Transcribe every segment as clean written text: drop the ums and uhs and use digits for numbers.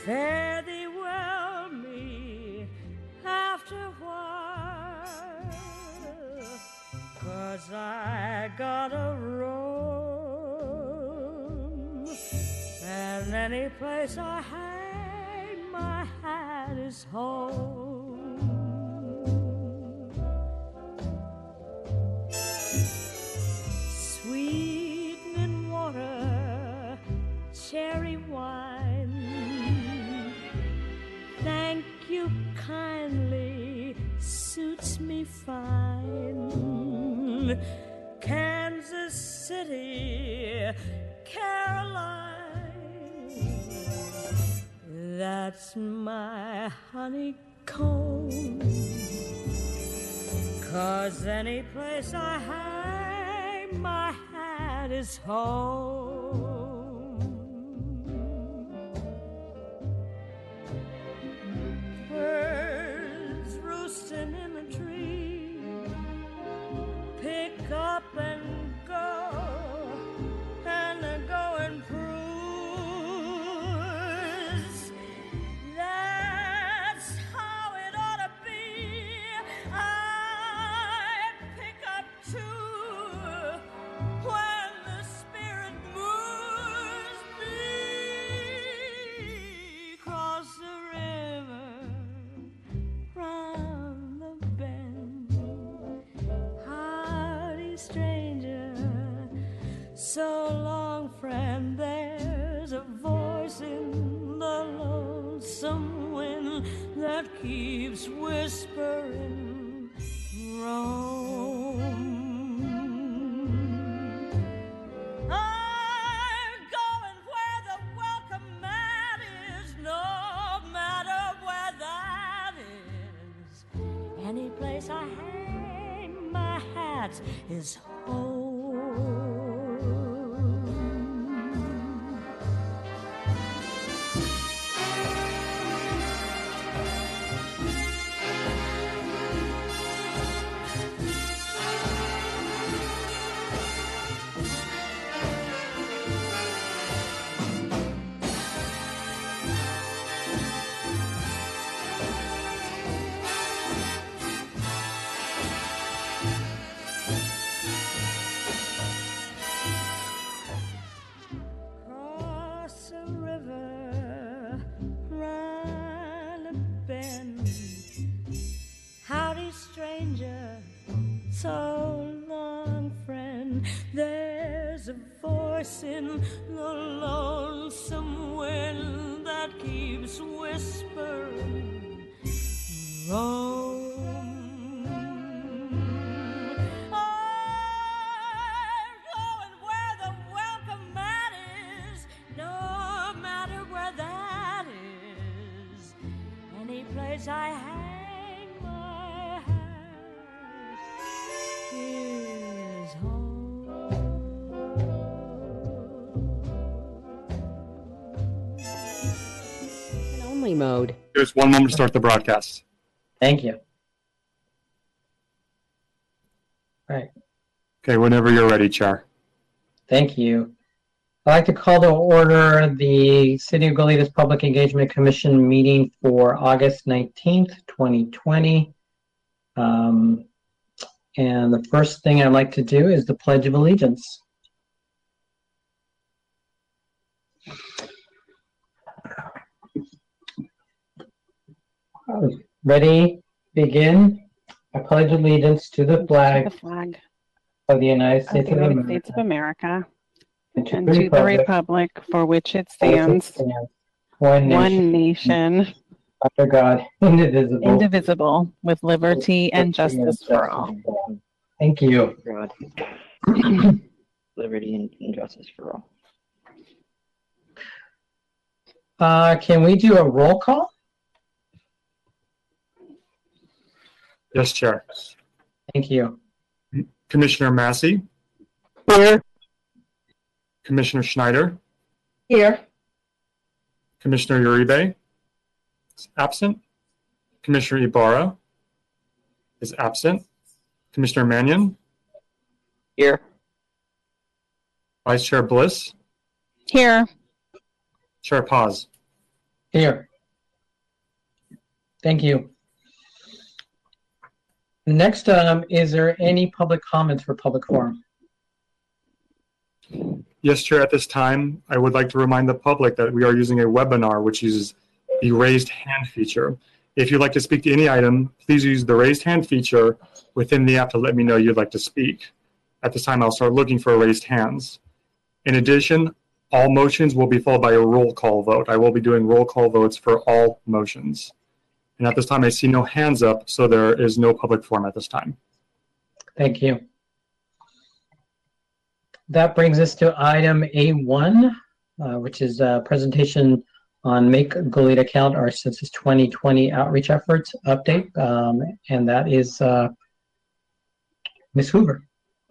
Fare thee well, me, after a while, 'cause I gotta roam, and any place I hang my hat is home. Sweetening water, cherry wine, thank you kindly, suits me fine. Kansas City, Caroline, that's my honeycomb. 'Cause any place I hang my hat is home. Birds roosting in the tree, pick up and go, and the going proves that's how it ought to be. I pick up too when the spirit moves me. Cross the river, round the bend, howdy stranger, so long friend. There's a voice in the lonesome wind that keeps whispering, Rome. I'm going where the welcome mat is, no matter where that is. Any place I hang my hat is home. Cross a river, round a bend, howdy stranger, so long friend. There's a voice in the lonesome wind that keeps whispering, Rome. I'm going where the welcome mat is, no matter where that is. Any place I hang my hat is home. In only mode. There's 1 moment to start the broadcast. Thank you. All right. Okay, whenever you're ready, Chair. Thank you. I'd like to call to order the City of Goleta's Public Engagement Commission meeting for August 19th, 2020. And the first thing I'd like to do is the Pledge of Allegiance. Ready, begin. I pledge allegiance to the flag of the United States of America and to the republic for which it stands, one nation, under God, indivisible, with liberty and justice for all. Thank you. God. Liberty and justice for all. Can we do a roll call? Yes, Chair. Thank you. Commissioner Massey. Here. Commissioner Schneider. Here. Commissioner Uribe is absent. Commissioner Ibarra is absent. Commissioner Mannion. Here. Vice Chair Bliss. Here. Chair Paz. Here. Thank you. Next, is there any public comments for public forum? Yes, Chair. At this time, I would like to remind the public that we are using a webinar which uses the raised hand feature. If you'd like to speak to any item, please use the raised hand feature within the app to let me know you'd like to speak. At this time, I'll start looking for raised hands. In addition, all motions will be followed by a roll call vote. I will be doing roll call votes for all motions. And at this time, I see no hands up, so there is no public forum at this time. Thank you. That brings us to item A1, which is a presentation on Make Goleta Count, our Census 2020 outreach efforts update. And that is Ms. Hoover.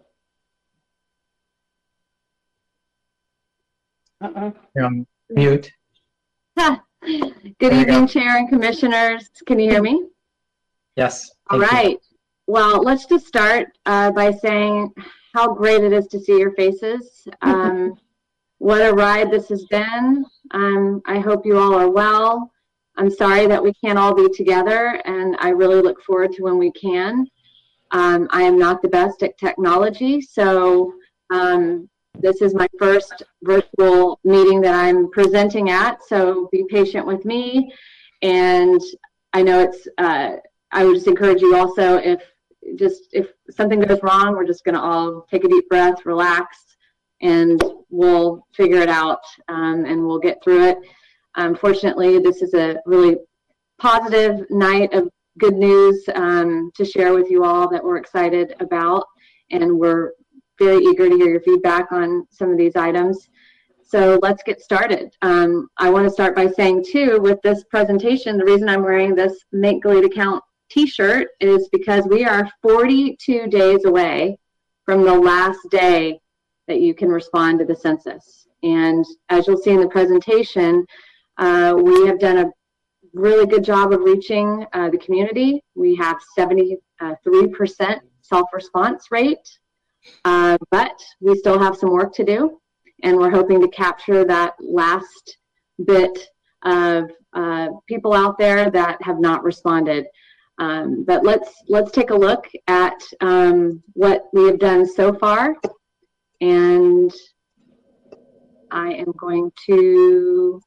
You're on mute. Good evening, Chair and Commissioners. Can you hear me? Yes. All right. Well, let's just start by saying how great it is to see your faces. What a ride this has been. I hope you all are well. I'm sorry that we can't all be together, and I really look forward to when we can. I am not the best at technology, so this is my first virtual meeting that I'm presenting at, so be patient with me. And I know it's, I would just encourage you also, if something goes wrong, we're just gonna all take a deep breath, relax, and we'll figure it out, and we'll get through it. Fortunately, this is a really positive night of good news to share with you all that we're excited about, and we're very eager to hear your feedback on some of these items. So let's get started. I want to start by saying too, with this presentation, the reason I'm wearing this Make Goleta Count t-shirt is because we are 42 days away from the last day that you can respond to the census. And as you'll see in the presentation, we have done a really good job of reaching the community. We have 73% self-response rate. But we still have some work to do, and we're hoping to capture that last bit of people out there that have not responded. But let's take a look at what we have done so far, and I am going to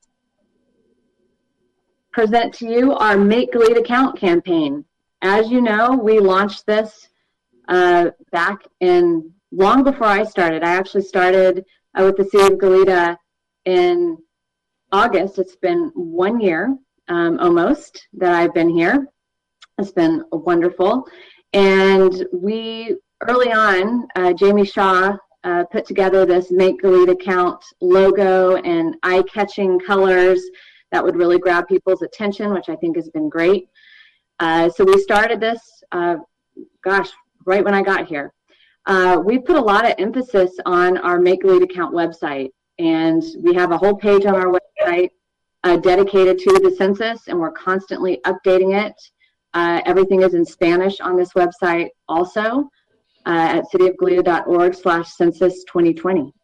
present to you our Make Goleta Count campaign. As you know, we launched this back in long before I started. I actually started with the City of Goleta in August. It's been 1 year almost that I've been here. It's been wonderful. And we, early on, Jamie Shaw put together this Make Goleta Count logo and eye-catching colors that would really grab people's attention, which I think has been great. So we started this, right when I got here. We put a lot of emphasis on our Make Goleta Count website, and we have a whole page on our website dedicated to the census, and we're constantly updating it. Everything is in Spanish on this website also at cityofgoleta.org/census2020.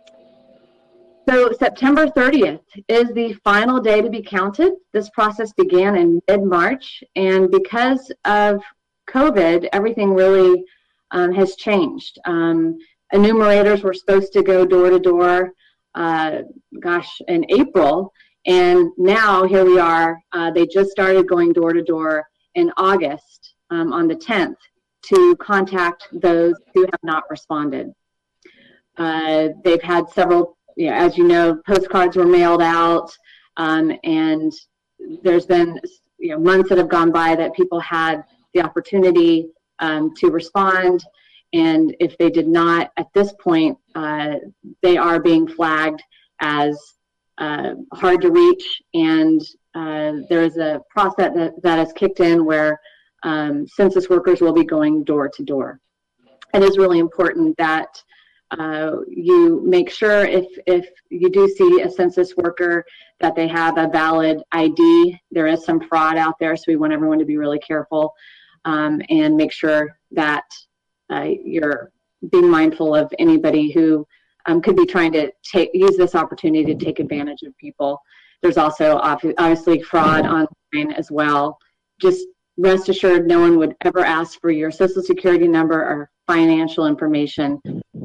So September 30th is the final day to be counted. This process began in mid-March, and because of COVID, everything really has changed. Enumerators were supposed to go door to door, in April, and now here we are. They just started going door to door in August on the 10th to contact those who have not responded. They've had several, as you know, postcards were mailed out, and there's been months that have gone by that people had the opportunity to respond, and if they did not at this point, they are being flagged as hard to reach, and there is a process that has kicked in where census workers will be going door to door. It is really important that you make sure if you do see a census worker that they have a valid ID. There is some fraud out there, so we want everyone to be really careful and make sure that you're being mindful of anybody who could be trying to use this opportunity to take advantage of people. There's also obviously fraud online as well. Just rest assured, no one would ever ask for your Social Security number or financial information.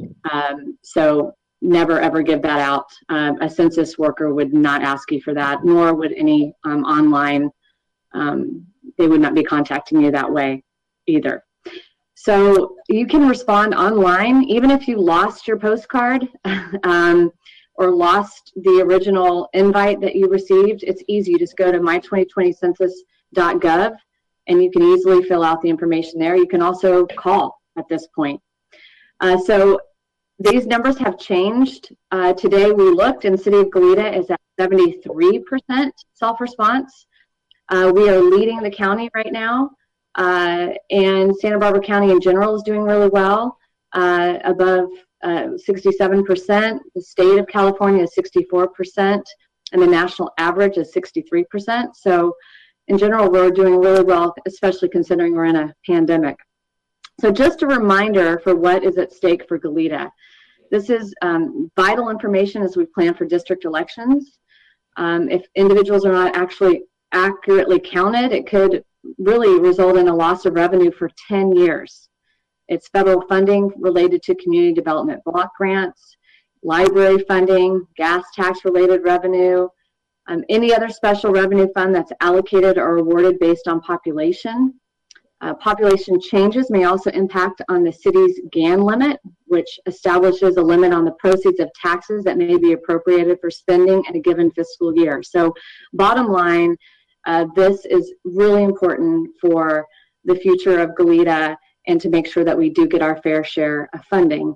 So never ever give that out. A census worker would not ask you for that, nor would any online, they would not be contacting you that way either. So you can respond online, even if you lost your postcard or lost the original invite that you received. It's easy. You just go to my2020census.gov and you can easily fill out the information there. You can also call at this point. So these numbers have changed. Today we looked and City of Goleta is at 73% self-response. We are leading the county right now. And Santa Barbara County in general is doing really well, above 67%. The state of California is 64%, and the national average is 63%. So in general, we're doing really well, especially considering we're in a pandemic. So just a reminder for what is at stake for Goleta. This is vital information as we plan for district elections. If individuals are not actually accurately counted, it could really result in a loss of revenue for 10 years. It's federal funding related to community development block grants, library funding, gas tax related revenue, any other special revenue fund that's allocated or awarded based on population. Population changes may also impact on the city's GAN limit, which establishes a limit on the proceeds of taxes that may be appropriated for spending in a given fiscal year. So bottom line, this is really important for the future of Goleta and to make sure that we do get our fair share of funding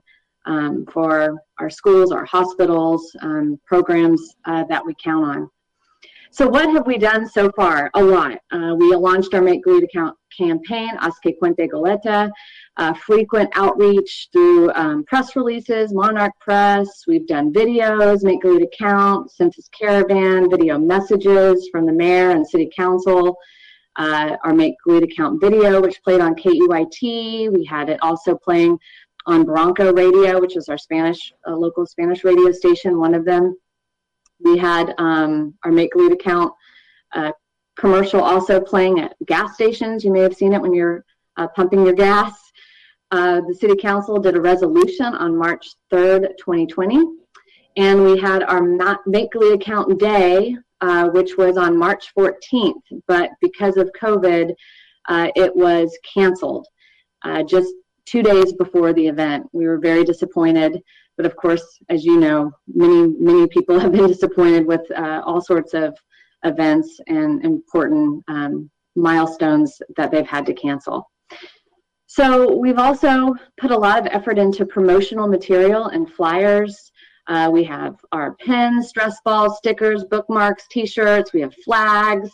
for our schools, our hospitals, programs that we count on. So what have we done so far? A lot. We launched our Make Goleta campaign, Haz que Cuente Goleta, frequent outreach through press releases, Monarch Press. We've done videos, Make Goleta Count, Census Caravan, video messages from the mayor and city council, our Make Goleta Count video, which played on KEYT. We had it also playing on Bronco Radio, which is our Spanish, local Spanish radio station, one of them. We had our Make Goleta Count commercial also playing at gas stations. You may have seen it when you're pumping your gas. The City Council did a resolution on March 3rd, 2020. And we had our Make Goleta Count Day, which was on March 14th. But because of COVID, it was canceled just 2 days before the event. We were very disappointed. But of course, as you know, many people have been disappointed with all sorts of events and important milestones that they've had to cancel. So we've also put a lot of effort into promotional material and flyers. We have our pins, stress balls, stickers, bookmarks, t-shirts, we have flags.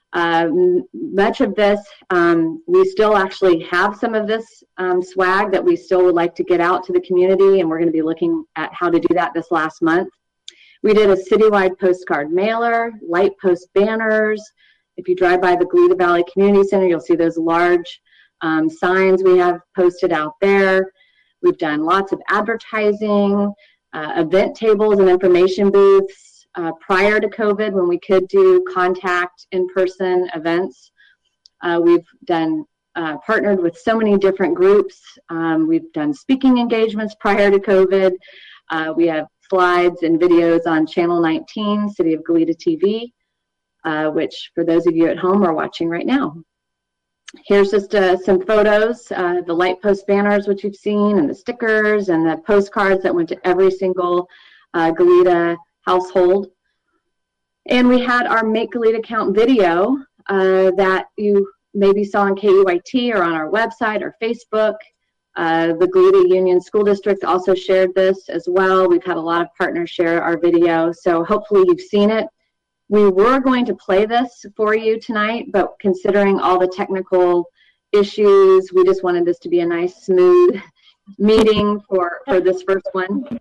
Much of this, we still actually have some of this swag that we still would like to get out to the community, and we're going to be looking at how to do that this last month. We did a citywide postcard mailer, light post banners. If you drive by the Goleta Valley Community Center, you'll see those large signs we have posted out there. We've done lots of advertising, event tables and information booths. Prior to COVID, when we could do contact in-person events, we've done partnered with so many different groups. We've done speaking engagements prior to COVID. We have slides and videos on Channel 19, City of Goleta TV, which for those of you at home are watching right now. Here's just some photos, the light post banners, which you've seen, and the stickers and the postcards that went to every single Goleta household. And we had our Make Goleta Count video that you maybe saw on KEYT or on our website or Facebook. The Goleta Union School District also shared this as well. We've had a lot of partners share our video, so hopefully you've seen it. We were going to play this for you tonight, but considering all the technical issues, we just wanted this to be a nice, smooth meeting for this first one.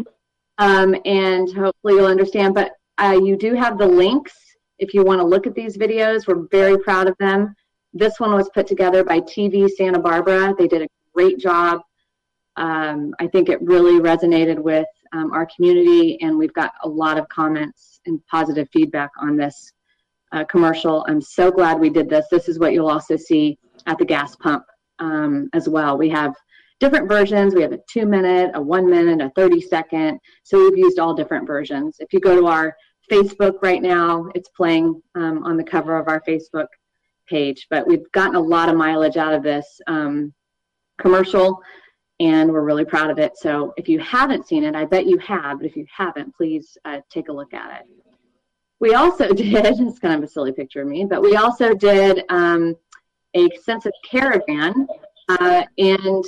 And hopefully you'll understand, but you do have the links if you want to look at these videos. We're very proud of them. This one was put together by TV Santa Barbara. They did a great job. I think it really resonated with our community, and we've got a lot of comments and positive feedback on this commercial. I'm so glad we did this. This is what you'll also see at the gas pump as well. We have different versions. We have a 2-minute, a 1-minute, a 30-second. So we've used all different versions. If you go to our Facebook right now, it's playing on the cover of our Facebook page. But we've gotten a lot of mileage out of this commercial, and we're really proud of it. So if you haven't seen it, I bet you have, but if you haven't, please take a look at it. We also did, it's kind of a silly picture of me, but we also did a census caravan, and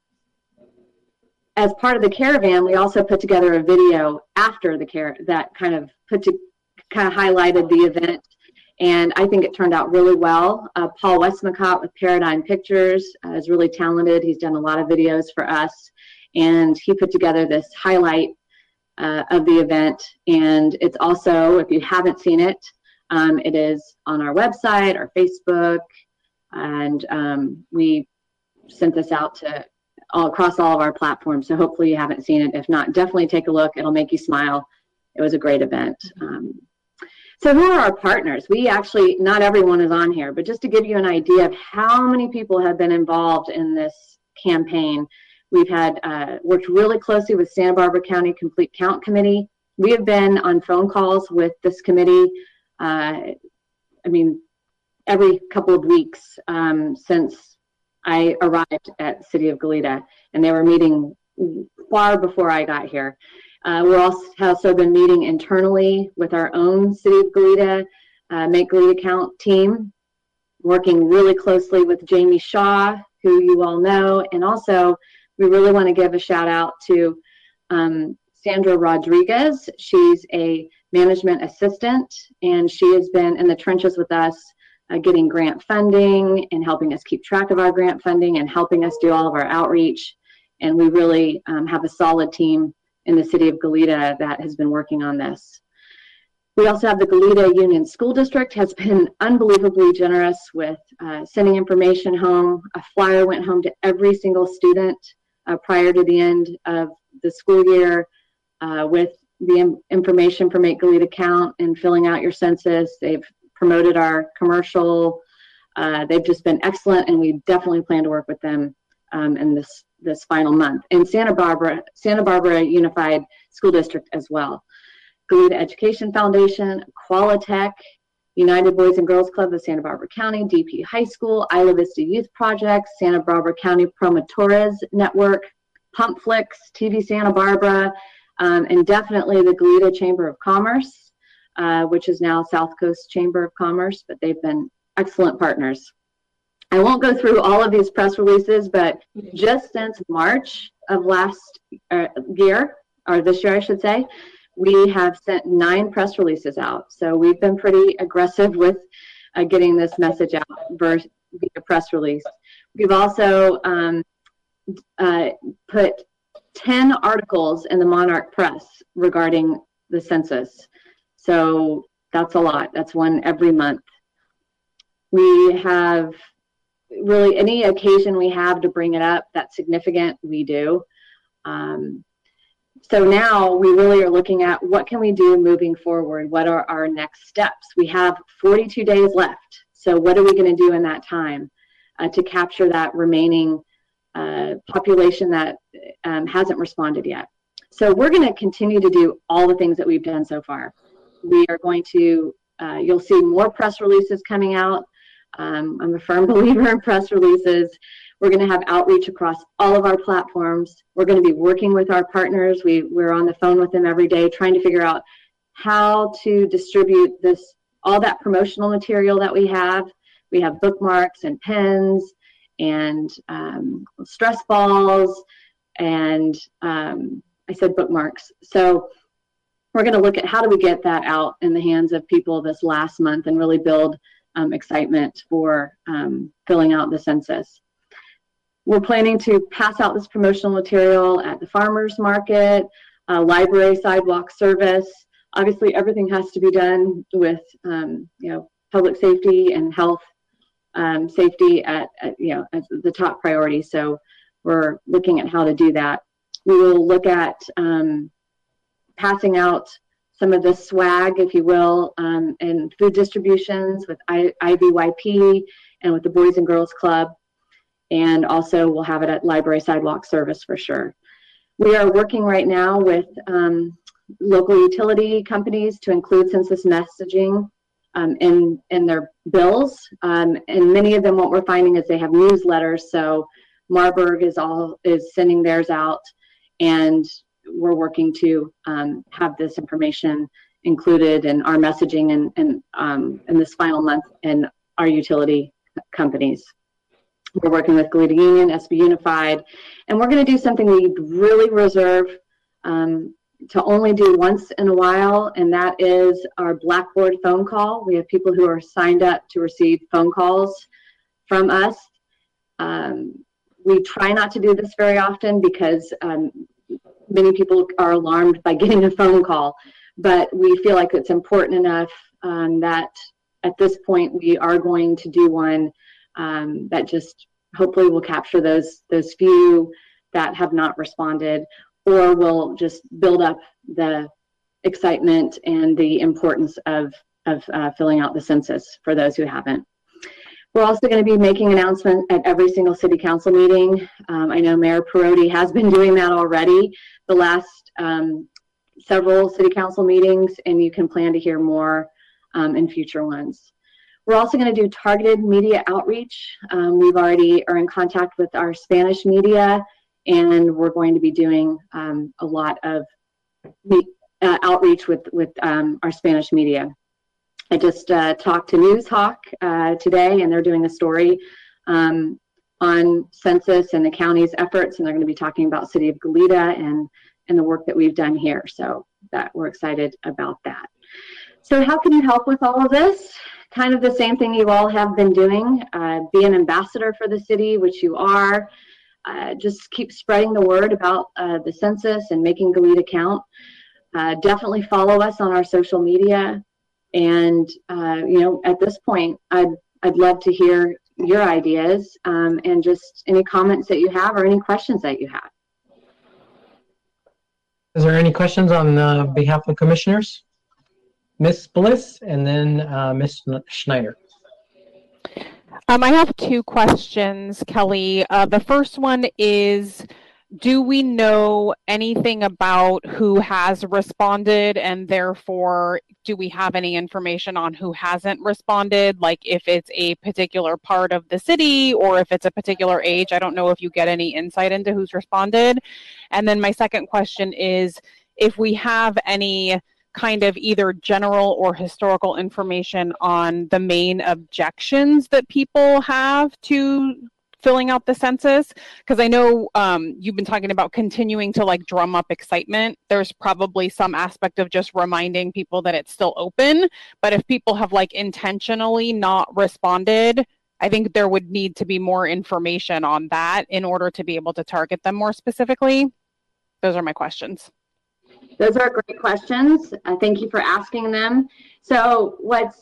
as part of the caravan, we also put together a video after the that kind of highlighted the event, and I think it turned out really well. Paul Westmacott with Paradigm Pictures is really talented. He's done a lot of videos for us, and he put together this highlight of the event. And it's also, if you haven't seen it, it is on our website, our Facebook, and we sent this out to across all of our platforms. So hopefully you haven't seen it. If not, definitely take a look. It'll make you smile. It was a great event. So who are our partners? We actually, not everyone is on here, but just to give you an idea of how many people have been involved in this campaign, we've had worked really closely with Santa Barbara County Complete Count Committee. We have been on phone calls with this committee, every couple of weeks since I arrived at City of Goleta, and they were meeting far before I got here. We're also been meeting internally with our own City of Goleta, Make Goleta Count team, working really closely with Jamie Shaw, who you all know, and also we really want to give a shout out to Sandra Rodriguez. She's a management assistant, and she has been in the trenches with us, getting grant funding and helping us keep track of our grant funding and helping us do all of our outreach. And we really have a solid team in the City of Goleta that has been working on this. We also have the Goleta Union School District has been unbelievably generous with sending information home. A flyer went home to every single student prior to the end of the school year with the information for Make Goleta Count and filling out your census. They've promoted our commercial. They've just been excellent, and we definitely plan to work with them in this final month. And Santa Barbara Unified School District as well. Goleta Education Foundation, Qualitech, United Boys and Girls Club of Santa Barbara County, DP High School, Isla Vista Youth Project, Santa Barbara County Promotores Network, Pumpflix, TV Santa Barbara, and definitely the Goleta Chamber of Commerce, which is now South Coast Chamber of Commerce, but they've been excellent partners. I won't go through all of these press releases, but just since March of last year, or this year I should say, we have sent 9 press releases out. So we've been pretty aggressive with getting this message out via press release. We've also put 10 articles in the Monarch Press regarding the census. So that's a lot. That's one every month. We have really any occasion we have to bring it up that's significant, we do. So now we really are looking at what can we do moving forward? What are our next steps? We have 42 days left. So what are we going to do in that time to capture that remaining population that hasn't responded yet? So we're going to continue to do all the things that we've done so far. We are going to, you'll see more press releases coming out. I'm a firm believer in press releases. We're going to have outreach across all of our platforms. We're going to be working with our partners. We're on the phone with them every day trying to figure out how to distribute all that promotional material that we have. We have bookmarks and pens and stress balls and I said bookmarks. So we're going to look at how do we get that out in the hands of people this last month and really build excitement for filling out the census. We're planning to pass out this promotional material at the farmers market, library sidewalk service. Obviously, everything has to be done with public safety and health safety at the top priority. So we're looking at how to do that. We will look at passing out some of the swag, if you will, and food distributions with IBYP and with the Boys and Girls Club. And also we'll have it at Library Sidewalk Service for sure. We are working right now with local utility companies to include census messaging in their bills. And many of them, what we're finding is they have newsletters. So Marburg is sending theirs out, and we're working to have this information included in our messaging in this final month in our utility companies. We're working with Goleta Union, SB Unified, and we're going to do something we really reserve to only do once in a while, and that is our Blackboard phone call. We have people who are signed up to receive phone calls from us. We try not to do this very often because many people are alarmed by getting a phone call, but we feel like it's important enough that at this point we are going to do one that just hopefully will capture those few that have not responded, or will just build up the excitement and the importance of filling out the census for those who haven't. We're also going to be making announcements at every single city council meeting. I know Mayor Perotti has been doing that already the last several city council meetings, and you can plan to hear more in future ones. We're also going to do targeted media outreach. We've already are in contact with our Spanish media, and we're going to be doing a lot of outreach with our Spanish media. I just talked to NewsHawk today, and they're doing a story on census and the county's efforts, and they're going to be talking about City of Goleta and the work that we've done here. So that we're excited about that. So how can you help with all of this? Kind of the same thing you all have been doing. Be an ambassador for the city, which you are. Just keep spreading the word about the census and making Goleta count. Definitely follow us on our social media. And you know, at this point, I'd love to hear your ideas and just any comments that you have or any questions that you have. Is there any questions on behalf of commissioners? Ms. Bliss and then Ms. Schneider. I have two questions, Kelly. The first one is, do we know anything about who has responded, and therefore do we have any information on who hasn't responded, like if it's a particular part of the city or if it's a particular age? I don't know if you get any insight into who's responded. And then my second question is, if we have any kind of either general or historical information on the main objections that people have to filling out the census, because I know you've been talking about continuing to like drum up excitement. There's probably some aspect of just reminding people that it's still open, but if people have like intentionally not responded, I think there would need to be more information on that in order to be able to target them more specifically. Those are my questions. Those are great questions. Thank you for asking them. So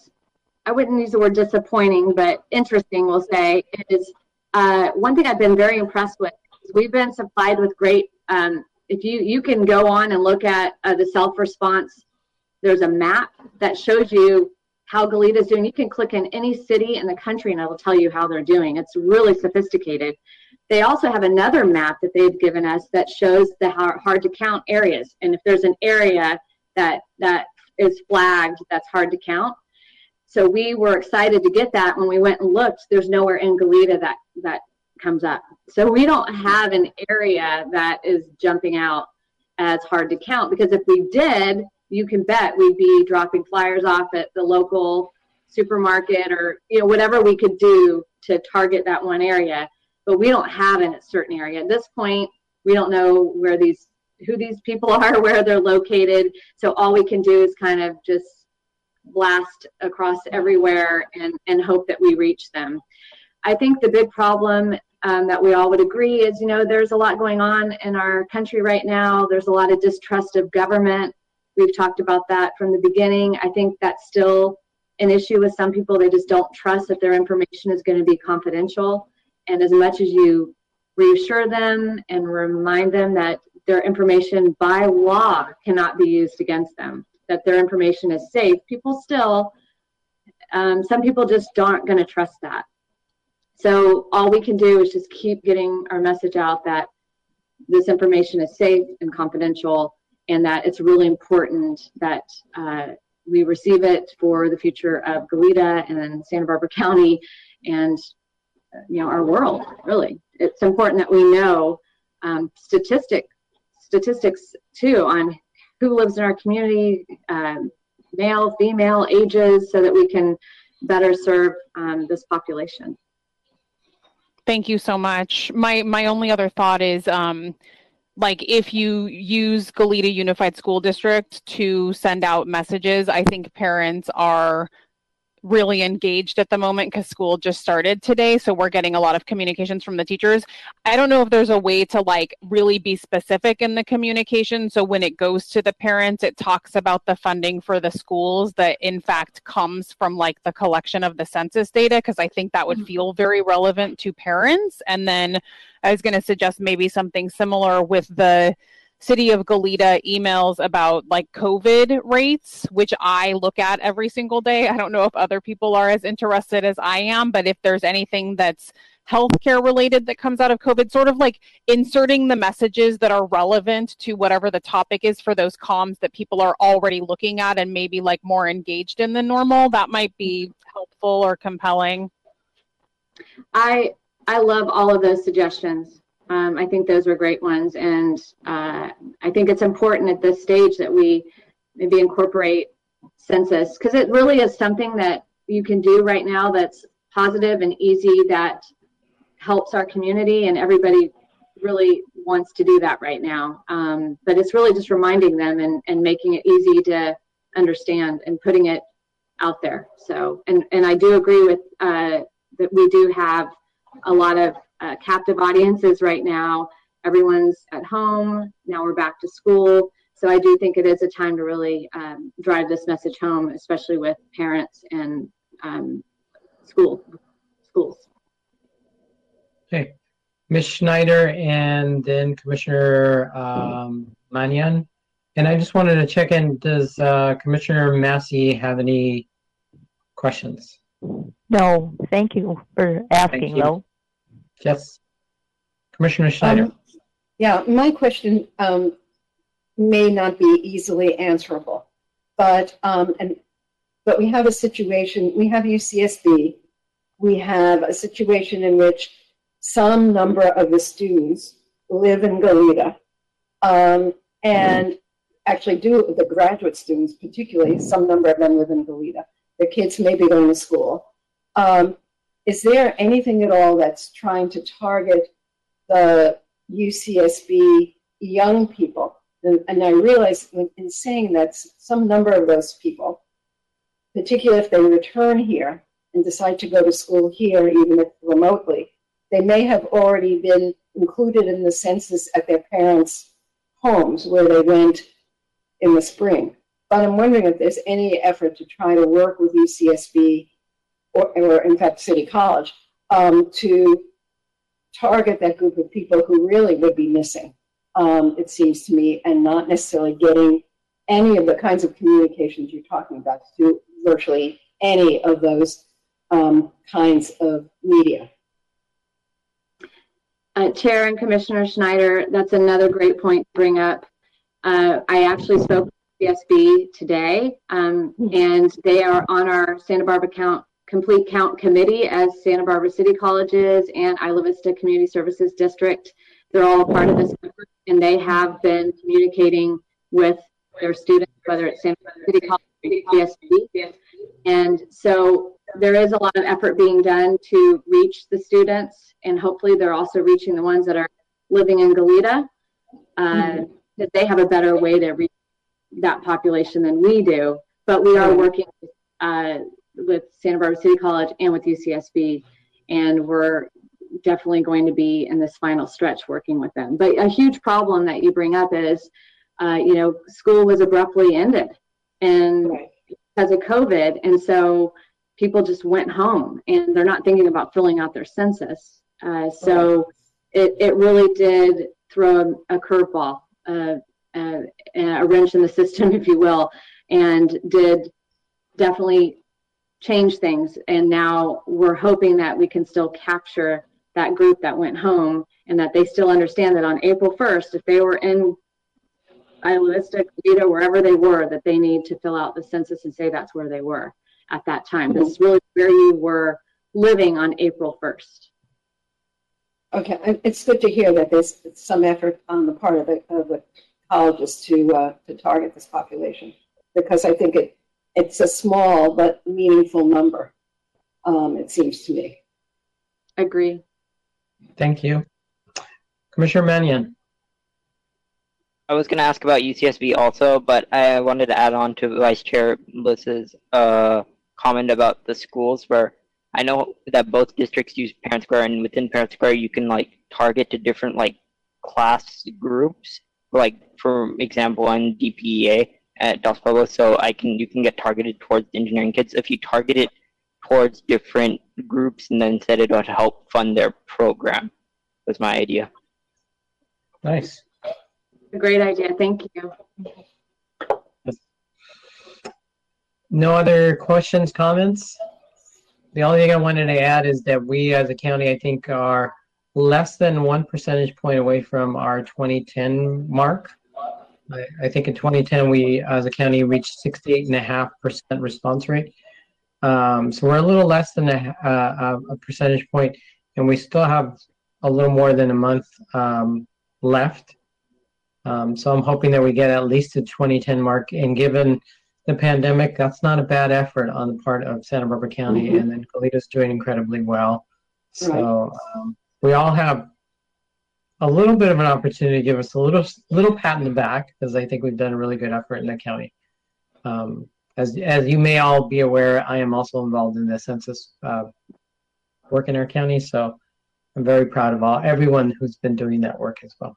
I wouldn't use the word disappointing, but interesting, we'll say, is one thing I've been very impressed with is we've been supplied with great, if you can go on and look at the self-response, there's a map that shows you how Goleta is doing. You can click in any city in the country and it'll tell you how they're doing. It's really sophisticated. They also have another map that they've given us that shows the hard to count areas. And if there's an area that is flagged that's hard to count. So we were excited to get that. When we went and looked, there's nowhere in Goleta that comes up. So we don't have an area that is jumping out as hard to count, because if we did, you can bet we'd be dropping flyers off at the local supermarket or whatever we could do to target that one area. But we don't have in a certain area. At this point, we don't know who these people are, where they're located. So all we can do is kind of just blast across everywhere and hope that we reach them. I think the big problem that we all would agree is, there's a lot going on in our country right now. There's a lot of distrust of government. We've talked about that from the beginning. I think that's still an issue with some people. They just don't trust that their information is going to be confidential. And as much as you reassure them and remind them that their information by law cannot be used against them, that their information is safe, people still, some people just aren't going to trust that. So all we can do is just keep getting our message out that this information is safe and confidential, and that it's really important that we receive it for the future of Goleta and then Santa Barbara County and our world. Really, it's important that we know statistics too on who lives in our community, male, female, ages, so that we can better serve this population. Thank you so much. My only other thought is, like, if you use Goleta Unified School District to send out messages, I think parents are really engaged at the moment because school just started today. So we're getting a lot of communications from the teachers. I don't know if there's a way to like really be specific in the communication. So when it goes to the parents, it talks about the funding for the schools that in fact comes from like the collection of the census data, because I think that would feel very relevant to parents. And then I was going to suggest maybe something similar with the City of Goleta emails about like COVID rates, which I look at every single day. I don't know if other people are as interested as I am, but if there's anything that's healthcare related that comes out of COVID, sort of like inserting the messages that are relevant to whatever the topic is for those comms that people are already looking at and maybe like more engaged in than normal, that might be helpful or compelling. I love all of those suggestions. I think those are great ones, and I think it's important at this stage that we maybe incorporate census, because it really is something that you can do right now that's positive and easy, that helps our community, and everybody really wants to do that right now. But it's really just reminding them and making it easy to understand and putting it out there. So, and I do agree with that we do have a lot of captive audiences right now. Everyone's at home. Now we're back to school. So I do think it is a time to really drive this message home, especially with parents and schools. Okay. Ms. Schneider and then Commissioner Mannion. And I just wanted to check in, does Commissioner Massey have any questions? No, thank you for asking, Lo. Yes. Commissioner Schneider. Yeah, my question may not be easily answerable, but we have a situation, we have UCSB, we have a situation in which some number of the students live in Goleta, and actually the graduate students particularly, some number of them live in Goleta. The kids may be going to school. Is there anything at all that's trying to target the UCSB young people? And I realize in saying that some number of those people, particularly if they return here and decide to go to school here, even if remotely, they may have already been included in the census at their parents' homes where they went in the spring. But I'm wondering if there's any effort to try to work with UCSB or in fact City College to target that group of people who really would be missing, it seems to me, and not necessarily getting any of the kinds of communications you're talking about through virtually any of those kinds of media. Chair and Commissioner Schneider, that's another great point to bring up. I actually spoke with CSB today, and they are on our Santa Barbara Complete Count Committee as Santa Barbara City Colleges and Isla Vista Community Services District. They're all a part of this effort, and they have been communicating with their students, whether it's Santa Barbara City College or CSB. And so there is a lot of effort being done to reach the students, and hopefully they're also reaching the ones that are living in Goleta, that they have a better way to reach that population than we do. But we are working with Santa Barbara City College and with UCSB, and we're definitely going to be in this final stretch working with them. But a huge problem that you bring up is, school was abruptly ended and because of COVID, and so people just went home and they're not thinking about filling out their census. So it really did throw a curveball, a wrench in the system, if you will. and did definitely change things. And now we're hoping that we can still capture that group that went home, and that they still understand that on April 1st, if they were in Isla Vista, Covita, wherever they were, that they need to fill out the census and say that's where they were at that time. This is really where you were living on April 1st. Okay, it's good to hear that there's some effort on the part of the colleges to target this population, because I think it's a small but meaningful number. It seems to me. Agree. Thank you. Commissioner Mannion. I was going to ask about UCSB also, but I wanted to add on to Vice Chair Bliss's comment about the schools, where I know that both districts use Parent Square, and within Parent Square you can like target to different like class groups. Like for example, in DPEA at Dos Pueblos, so you can get targeted towards engineering kids. If you target it towards different groups and then said it would help fund their program, was my idea. Nice. A great idea. Thank you. No other questions, comments? The only thing I wanted to add is that we as a county, I think, are less than 1 percentage point away from our 2010 mark. I think in 2010, we as a county reached 68.5% response rate. So we're a little less than a percentage point, and we still have a little more than a month left. So I'm hoping that we get at least the 2010 mark, and given the pandemic, that's not a bad effort on the part of Santa Barbara County, and then Goleta's doing incredibly well. So we all have a little bit of an opportunity to give us a little pat in the back, because I think we've done a really good effort in the county. As you may all be aware, I am also involved in the census work in our county, so I'm very proud of everyone who's been doing that work as well.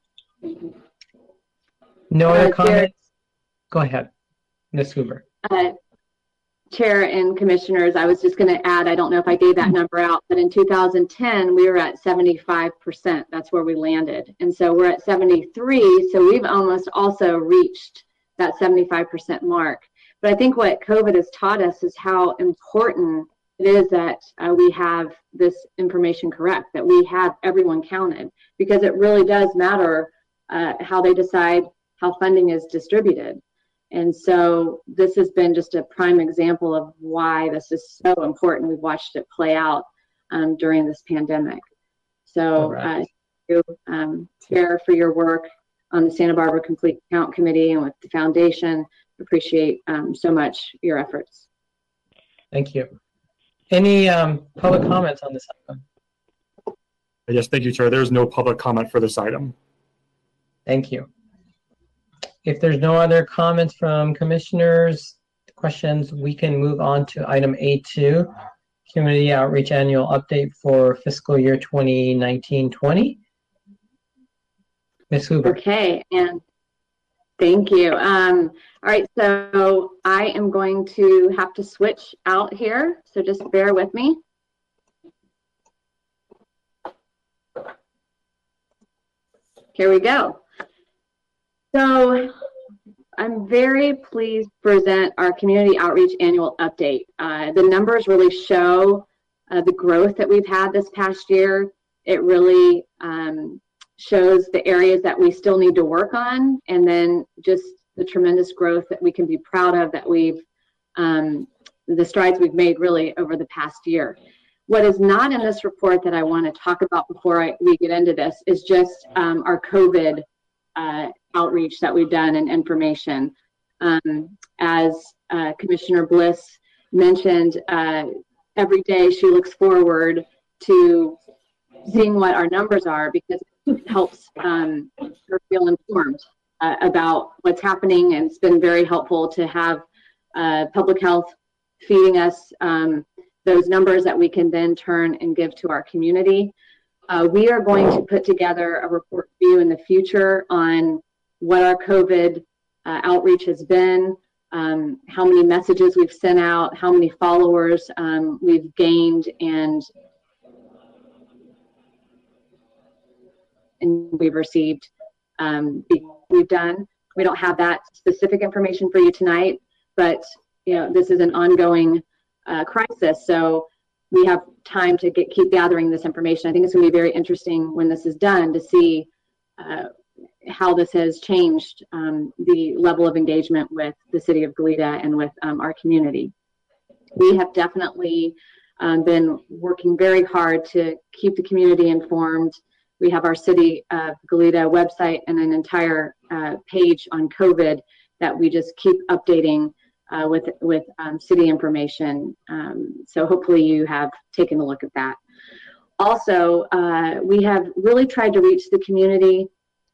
No other comments? Go ahead, Ms. Hoover. Chair and commissioners, I was just going to add, I don't know if I gave that number out, but in 2010, we were at 75%. That's where we landed. And so we're at 73. So we've almost also reached that 75% mark. But I think what COVID has taught us is how important it is that we have this information correct, that we have everyone counted, because it really does matter how they decide how funding is distributed. And so this has been just a prime example of why this is so important. We've watched it play out during this pandemic. So thank you, Chair, for your work on the Santa Barbara Complete Count Committee and with the foundation. Appreciate so much your efforts. Thank you. Any public comments on this item? Yes, thank you, Chair. There's no public comment for this item. Thank you. If there's no other comments from commissioners, questions, we can move on to item A2, Community Outreach Annual Update for fiscal year 2019-20. Ms. Hoover. Okay, and thank you. All right, so I am going to have to switch out here, so just bear with me. Here we go. So I'm very pleased to present our Community Outreach Annual Update. The numbers really show the growth that we've had this past year. It really shows the areas that we still need to work on, and then just the tremendous growth that we can be proud of, that we've, the strides we've made really over the past year. What is not in this report that I want to talk about before we get into this is just our COVID outreach that we've done and information. As Commissioner Bliss mentioned, every day she looks forward to seeing what our numbers are, because it helps her feel informed about what's happening, and it's been very helpful to have public health feeding us those numbers that we can then turn and give to our community. We are going to put together a report for you in the future on what our COVID outreach has been, how many messages we've sent out, how many followers we've gained and we've received. We don't have that specific information for you tonight, but this is an ongoing crisis, so we have time to keep gathering this information. I think it's going to be very interesting when this is done to see how this has changed the level of engagement with the city of Goleta and with our community. We have definitely been working very hard to keep the community informed. We have our City of Goleta website and an entire page on COVID that we just keep updating with city information. So hopefully you have taken a look at that. Also, we have really tried to reach the community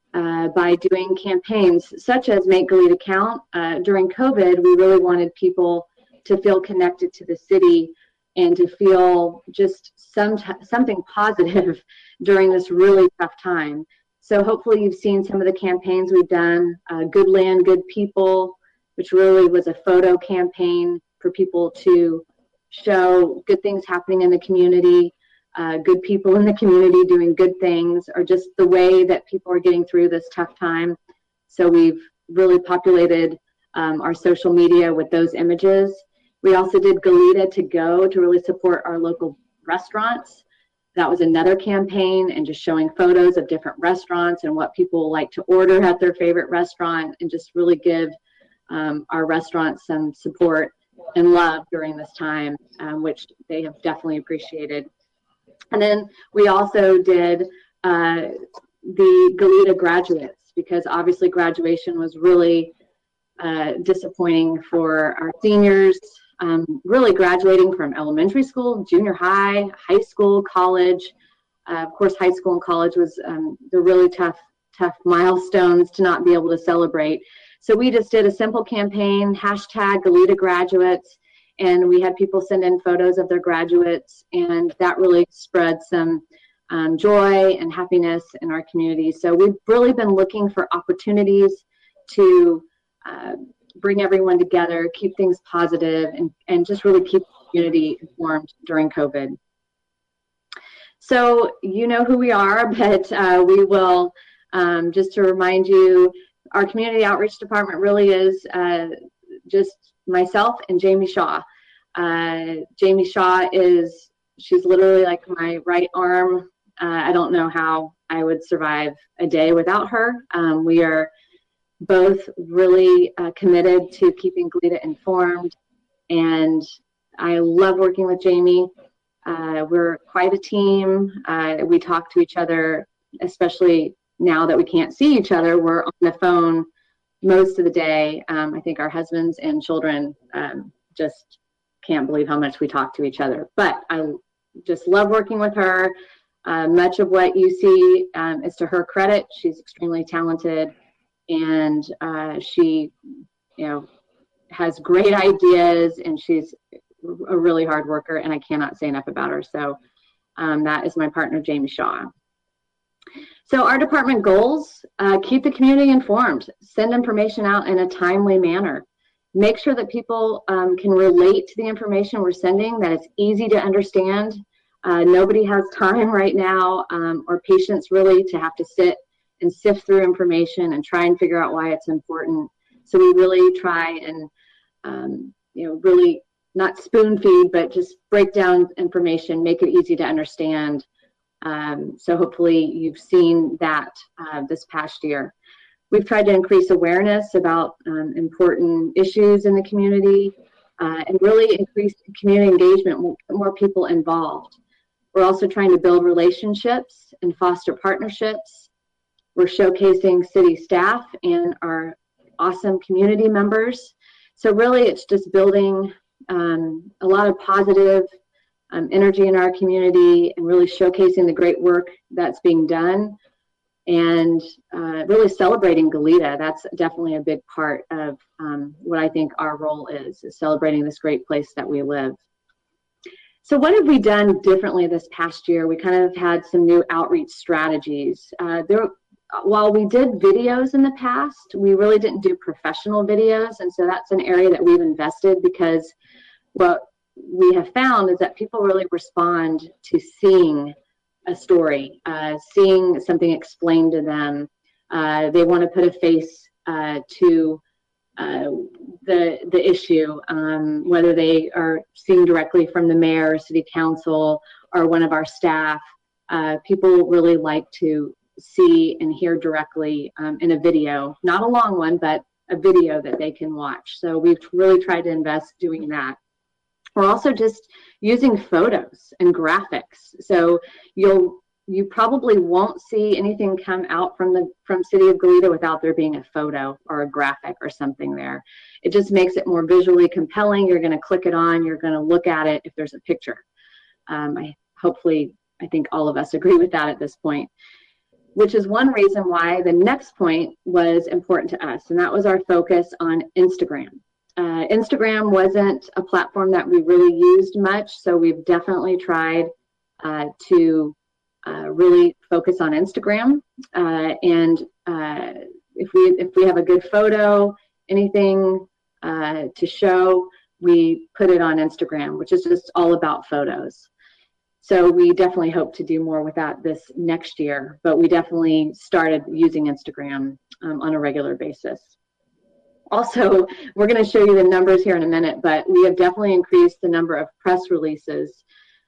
by doing campaigns such as Make Goleta Count. During COVID, we really wanted people to feel connected to the city and to feel just something positive during this really tough time. So hopefully you've seen some of the campaigns we've done. Good Land, Good People, which really was a photo campaign for people to show good things happening in the community, good people in the community doing good things, or just the way that people are getting through this tough time. So we've really populated our social media with those images. We also did Goleta to Go to really support our local restaurants. That was another campaign, and just showing photos of different restaurants and what people like to order at their favorite restaurant, and just really give our restaurants some support and love during this time, which they have definitely appreciated. And then we also did the Goleta graduates, because obviously graduation was really disappointing for our seniors, really graduating from elementary school, junior high, high school, college. Of course, high school and college was the really tough milestones to not be able to celebrate. So we just did a simple campaign, hashtag Goleta graduates, and we had people send in photos of their graduates, and that really spread some joy and happiness in our community. So we've really been looking for opportunities to bring everyone together, keep things positive, and just really keep the community informed during COVID. So you know who we are, but we will, just to remind you, our community outreach department really is just myself and Jamie Shaw. Jamie Shaw she's literally like my right arm. I don't know how I would survive a day without her. We are both really committed to keeping Goleta informed, and I love working with Jamie. We're quite a team. We talk to each other, especially now that we can't see each other. We're on the phone most of the day. I think our husbands and children just can't believe how much we talk to each other. But I just love working with her. Much of what you see is to her credit. She's extremely talented, and she, has great ideas, and she's a really hard worker, and I cannot say enough about her. So that is my partner, Jamie Shaw. So our department goals: keep the community informed, send information out in a timely manner, make sure that people can relate to the information we're sending, that it's easy to understand. Nobody has time right now or patience really to have to sit and sift through information and try and figure out why it's important. So we really try and, really not spoon feed, but just break down information, make it easy to understand. So hopefully you've seen that this past year. We've tried to increase awareness about important issues in the community and really increase community engagement, more people involved. We're also trying to build relationships and foster partnerships. We're showcasing city staff and our awesome community members. So really it's just building a lot of positive energy in our community and really showcasing the great work that's being done, and really celebrating Goleta. That's definitely a big part of what I think our role is celebrating this great place that we live. So what have we done differently this past year? We kind of had some new outreach strategies. While we did videos in the past, we really didn't do professional videos, and so that's an area that we've invested, because what we have found is that people really respond to seeing a story, seeing something explained to them. They want to put a face to the issue, whether they are seeing directly from the mayor, city council, or one of our staff. People really like to see and hear directly in a video, not a long one, but a video that they can watch. So we've really tried to invest doing that. We're also just using photos and graphics. So you probably won't see anything come out from City of Goleta without there being a photo or a graphic or something there. It just makes it more visually compelling. You're going to click it on, you're going to look at it if there's a picture. I think all of us agree with that at this point, which is one reason why the next point was important to us, and that was our focus on Instagram. Instagram wasn't a platform that we really used much, so we've definitely tried to really focus on Instagram. If we have a good photo, anything to show, we put it on Instagram, which is just all about photos. So we definitely hope to do more with that this next year, but we definitely started using Instagram on a regular basis. Also, we're going to show you the numbers here in a minute, but we have definitely increased the number of press releases.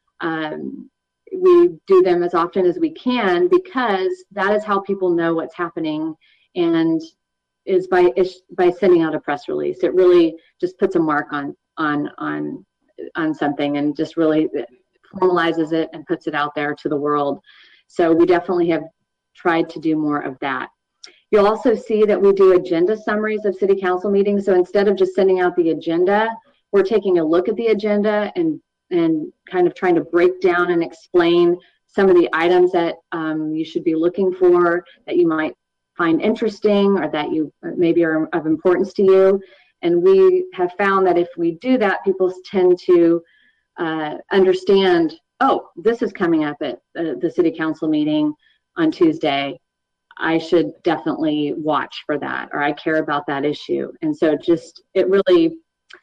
We do them as often as we can because that is how people know what's happening, and is by sending out a press release. It really just puts a mark on something and just really formalizes it and puts it out there to the world. So we definitely have tried to do more of that. You'll also see that we do agenda summaries of city council meetings. So instead of just sending out the agenda, we're taking a look at the agenda and kind of trying to break down and explain some of the items that you should be looking for, that you might find interesting or that you maybe are of importance to you. And we have found that if we do that, people tend to understand, oh, this is coming up at the city council meeting on Tuesday. I should definitely watch for that, or I care about that issue. And so it really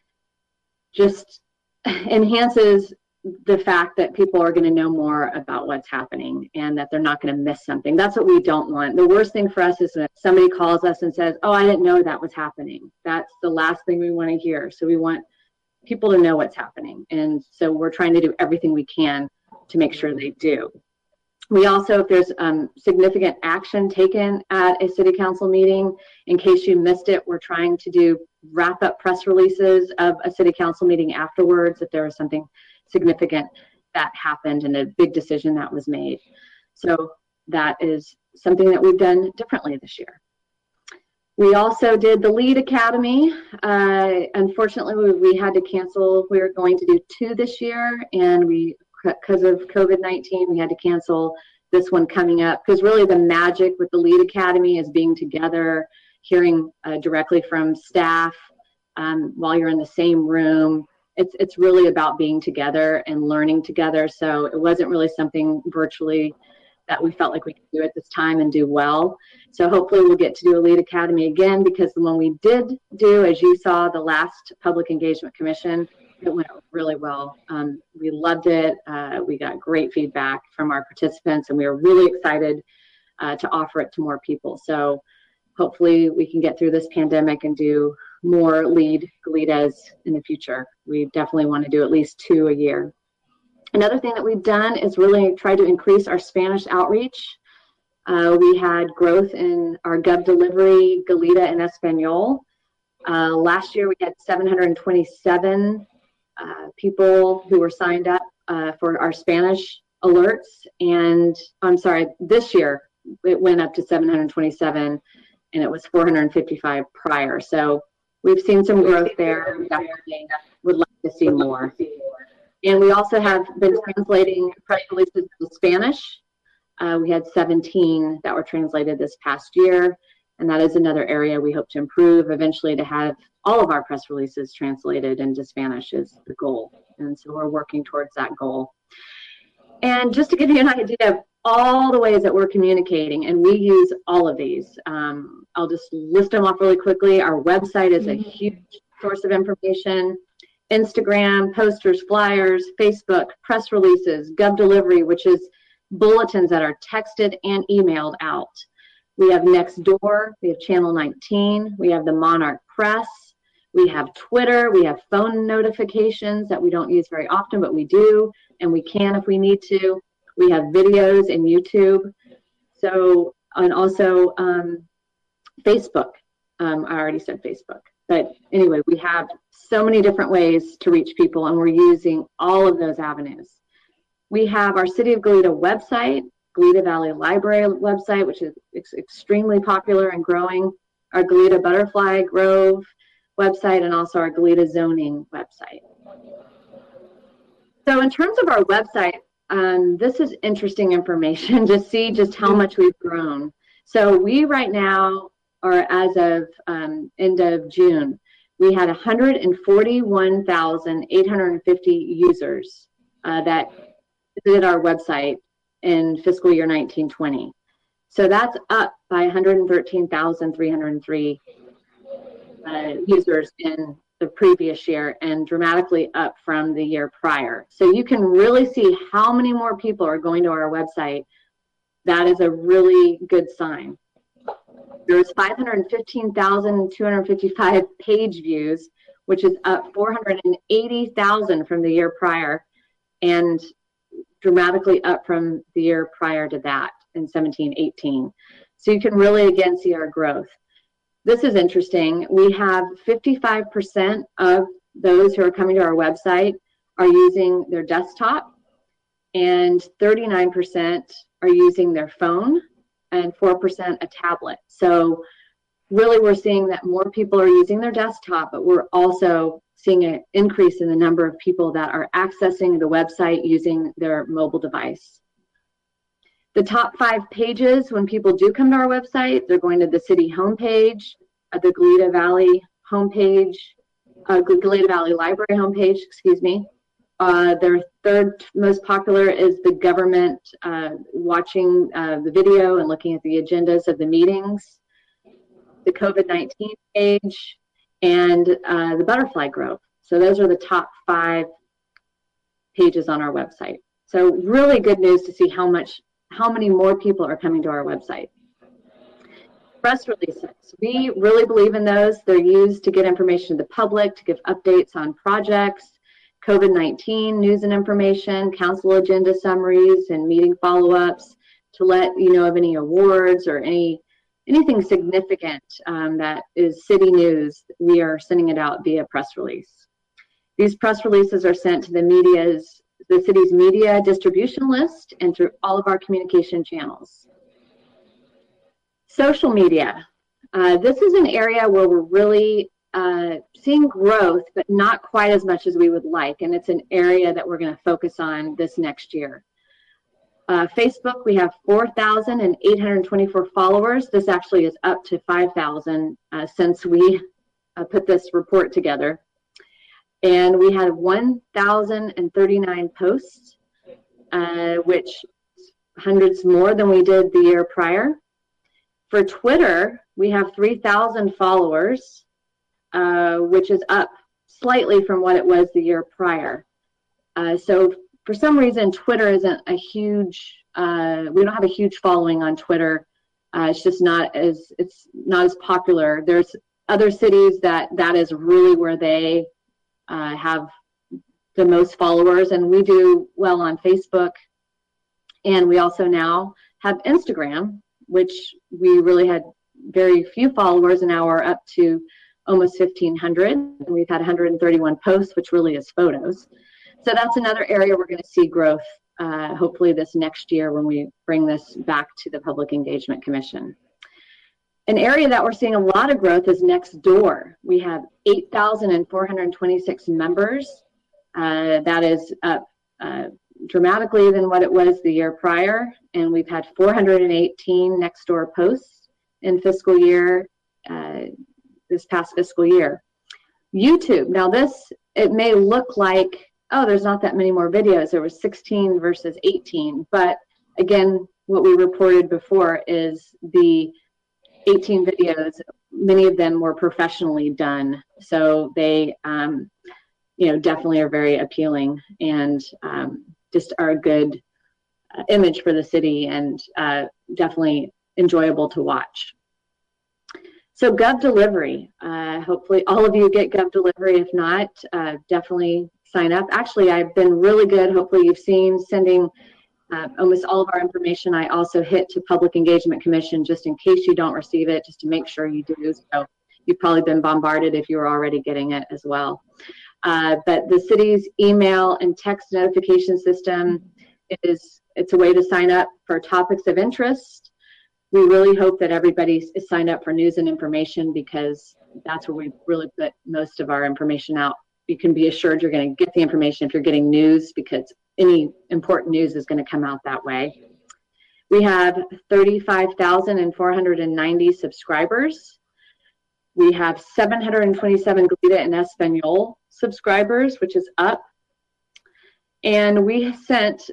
just enhances the fact that people are going to know more about what's happening and that they're not going to miss something. That's what we don't want. The worst thing for us is that somebody calls us and says, oh, I didn't know that was happening. That's the last thing we want to hear. So we want people to know what's happening. And so we're trying to do everything we can to make sure they do. We also, if there's significant action taken at a city council meeting, in case you missed it, we're trying to do wrap-up press releases of a city council meeting afterwards if there was something significant that happened and a big decision that was made. So that is something that we've done differently this year. We also did the LEAD Academy. Unfortunately, we had to cancel. We were going to do 2 this year, and because of COVID-19, we had to cancel this one coming up, because really the magic with the LEAD Academy is being together, hearing directly from staff while you're in the same room. It's really about being together and learning together. So it wasn't really something virtually that we felt like we could do at this time and do well. So hopefully we'll get to do a LEAD Academy again, because the one we did do, as you saw, the last Public Engagement Commission, it went really well. We loved it. We got great feedback from our participants, and we were really excited to offer it to more people. So hopefully we can get through this pandemic and do more LEAD Goletas in the future. We definitely want to do at least 2 a year. Another thing that we've done is really try to increase our Spanish outreach. We had growth in our GovDelivery, Goleta, and Espanol. Last year we had 727 people who were signed up for our Spanish alerts. And I'm sorry, this year it went up to 727, and it was 455 prior. So we've seen some growth there. We definitely would like to see more. And we also have been translating press releases to Spanish. We had 17 that were translated this past year, and that is another area we hope to improve eventually, to have all of our press releases translated into Spanish is the goal. And so we're working towards that goal. And just to give you an idea of all the ways that we're communicating, and we use all of these, I'll just list them off really quickly. Our website is a huge source of information. Instagram, posters, flyers, Facebook, press releases, GovDelivery, which is bulletins that are texted and emailed out. We have Nextdoor, we have Channel 19, we have the Monarch Press. We have Twitter. We have phone notifications that we don't use very often, but we do, and we can if we need to. We have videos in YouTube. So, and also Facebook. I already said Facebook. But anyway, we have so many different ways to reach people, and we're using all of those avenues. We have our City of Goleta website, Goleta Valley Library website, which is extremely popular and growing, our Goleta Butterfly Grove website, and also our Goleta Zoning website. So in terms of our website, this is interesting information to see just how much we've grown. So we right now, or as of end of June, we had 141,850 users that visited our website in fiscal year 1920. So that's up by 113,303 users in the previous year, and dramatically up from the year prior. So you can really see how many more people are going to our website. That is a really good sign. There's 515,255 page views, which is up 480,000 from the year prior, and dramatically up from the year prior to that in 17-18. So you can really again see our growth. This is interesting. We have 55% of those who are coming to our website are using their desktop, and 39% are using their phone, and 4% a tablet. So really we're seeing that more people are using their desktop, but we're also seeing an increase in the number of people that are accessing the website using their mobile device. The top 5 pages, when people do come to our website, they're going to the city homepage, the Goleta Valley homepage, Goleta Valley Library homepage, excuse me. Their third most popular is the government, watching the video and looking at the agendas of the meetings, the COVID-19 page, and the Butterfly Grove. So those are the top 5 pages on our website. So really good news to see how many more people are coming to our website. Press releases. We really believe in those. They're used to get information to the public, to give updates on projects, COVID-19 news and information, council agenda summaries, and meeting follow-ups, to let you know of any awards or anything significant that is city news. We are sending it out via press release. These press releases are sent to the city's media distribution list and through all of our communication channels. Social media. This is an area where we're really seeing growth, but not quite as much as we would like, and it's an area that we're going to focus on this next year. Facebook, we have 4,824 followers. This actually is up to 5,000 since we put this report together. And we had 1,039 posts, which hundreds more than we did the year prior. For Twitter, we have 3,000 followers, which is up slightly from what it was the year prior. So for some reason, Twitter isn't a huge, we don't have a huge following on Twitter. It's just it's not as popular. There's other cities that is really where they have the most followers, and we do well on Facebook. And we also now have Instagram, which we really had very few followers, and now we're up to almost 1,500. And we've had 131 posts, which really is photos. So that's another area we're going to see growth, hopefully this next year when we bring this back to the Public Engagement Commission. An area that we're seeing a lot of growth is Nextdoor. We have 8,426 members. That is up dramatically than what it was the year prior, and we've had 418 Nextdoor posts in this past fiscal year. YouTube. Now it may look like, oh, there's not that many more videos. There was 16 versus 18, but again, what we reported before is the 18 videos, many of them were professionally done. So they, definitely are very appealing and just are a good image for the city and definitely enjoyable to watch. So Gov Delivery, hopefully all of you get Gov Delivery. If not, definitely sign up. Actually, I've been really good. Hopefully you've seen sending almost all of our information. I also hit to Public Engagement Commission just in case you don't receive it, just to make sure you do. So you've probably been bombarded if you were already getting it as well. But the city's email and text notification system it's a way to sign up for topics of interest. We really hope that everybody is signed up for news and information, because that's where we really put most of our information out. You can be assured you're going to get the information if you're getting news, because any important news is going to come out that way. We have 35,490 subscribers. We have 727 Goleta and Espanol subscribers, which is up. And we sent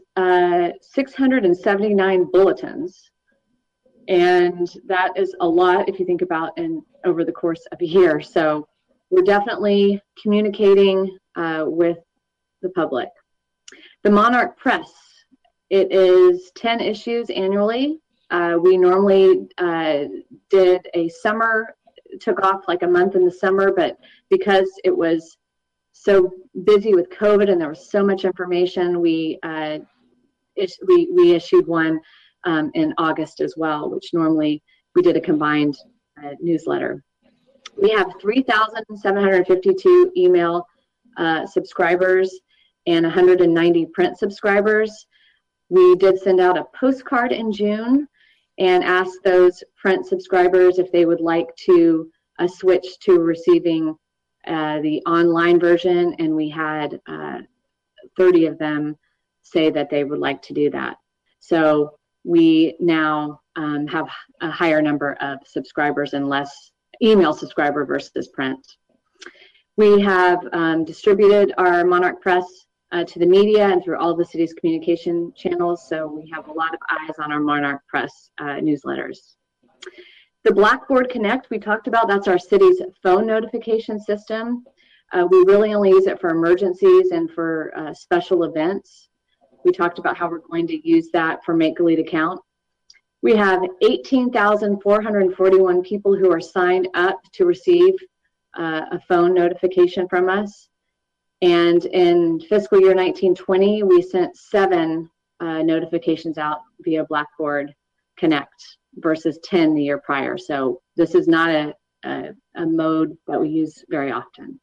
679 bulletins. And that is a lot if you think about over the course of a year. So we're definitely communicating with the public. The Monarch Press, it is 10 issues annually. We normally did a summer, took off like a month in the summer, but because it was so busy with COVID and there was so much information, we issued one in August as well, which normally we did a combined newsletter. We have 3,752 email subscribers and 190 print subscribers. We did send out a postcard in June and asked those print subscribers if they would like to switch to receiving the online version, and we had 30 of them say that they would like to do that. So we now have a higher number of subscribers and less email subscriber versus print. We have distributed our Monarch Press to the media and through all the city's communication channels, so we have a lot of eyes on our Monarch Press newsletters. The Blackboard Connect we talked about, that's our city's phone notification system. We really only use it for emergencies and for special events. We talked about how we're going to use that for Make Goleta Count. We have 18,441 people who are signed up to receive a phone notification from us. And in fiscal year 1920, we sent 7 notifications out via Blackboard Connect versus 10 the year prior. So this is not a mode that we use very often.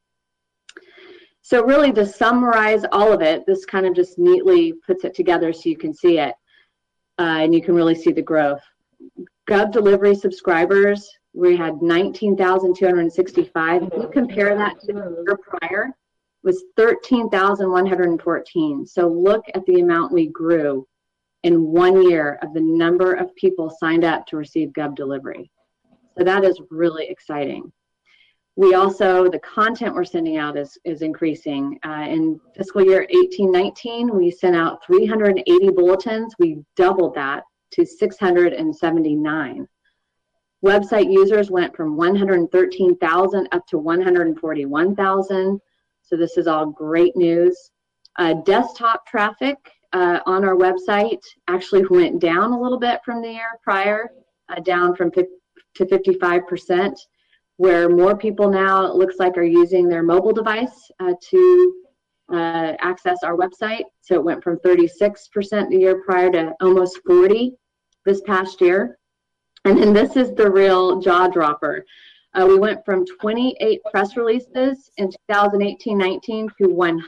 So really, to summarize all of it, this kind of just neatly puts it together so you can see it, and you can really see the growth. Gov Delivery subscribers, we had 19,265. If you compare that to the year prior, it was 13,114. So look at the amount we grew in 1 year of the number of people signed up to receive Gov Delivery. So that is really exciting. We also, the content we're sending out is increasing. In fiscal year 18-19, we sent out 380 bulletins. We doubled that to 679. Website users went from 113,000 up to 141,000. So this is all great news. Desktop traffic on our website actually went down a little bit from the year prior, down from 50 to 55%, where more people now, it looks like, are using their mobile device to access our website. So it went from 36% the year prior to almost 40% this past year. And then this is the real jaw dropper. We went from 28 press releases in 2018-19 to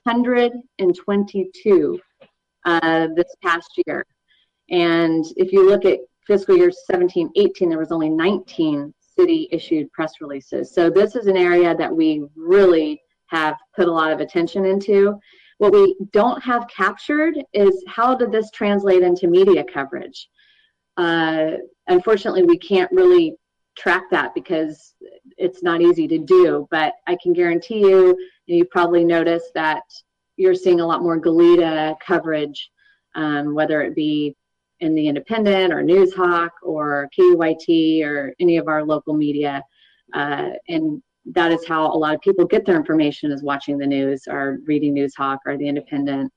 122 this past year. And if you look at fiscal year 17-18, there was only 19 city issued press releases. So this is an area that we really have put a lot of attention into. What we don't have captured is how did this translate into media coverage? Unfortunately, we can't really track that because it's not easy to do, but I can guarantee you, you probably noticed that you're seeing a lot more Goleta coverage, whether it be in the Independent or Newshawk or KUYT or any of our local media. And that is how a lot of people get their information, is watching the news or reading Newshawk or the Independent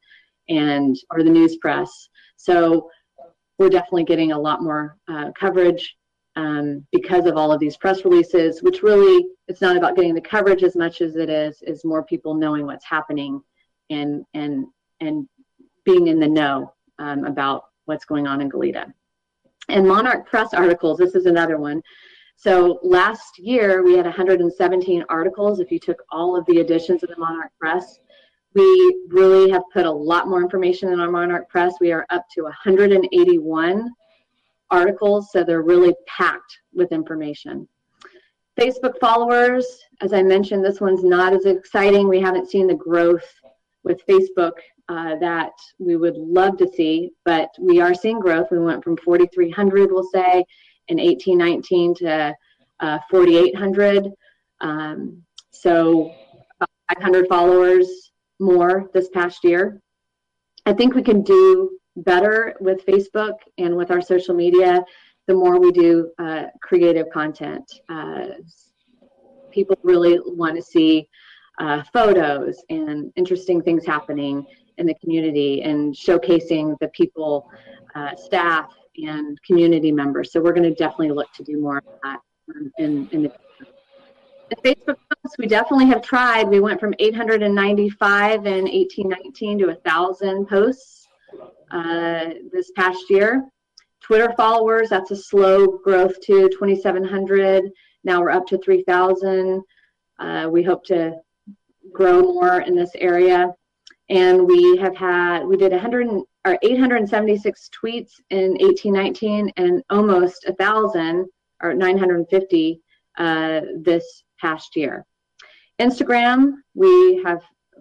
or the News Press. So we're definitely getting a lot more coverage. because of all of these press releases, which really, it's not about getting the coverage as much as it is more people knowing what's happening and being in the know about what's going on in Goleta. And Monarch Press articles, this is another one. So last year we had 117 articles. If you took all of the editions of the Monarch Press, we really have put a lot more information in our Monarch Press. We are up to 181 articles, so they're really packed with information. Facebook followers, as I mentioned, this one's not as exciting. We haven't seen the growth with Facebook that we would love to see, but we are seeing growth. We went from 4,300, we'll say, in 1819 to 4,800. So 500 followers more this past year. I think we can do better with Facebook and with our social media the more we do creative content. People really want to see photos and interesting things happening in the community and showcasing the people, staff, and community members. So we're going to definitely look to do more of that in the Facebook posts. We definitely have tried. We went from 895 in 1819 to 1,000 posts this past year. Twitter followers, that's a slow growth too, 2,700. Now we're up to 3,000. We hope to grow more in this area. And we did 876 tweets in 1819 and almost 1,000 or 950 this past year. Instagram, we have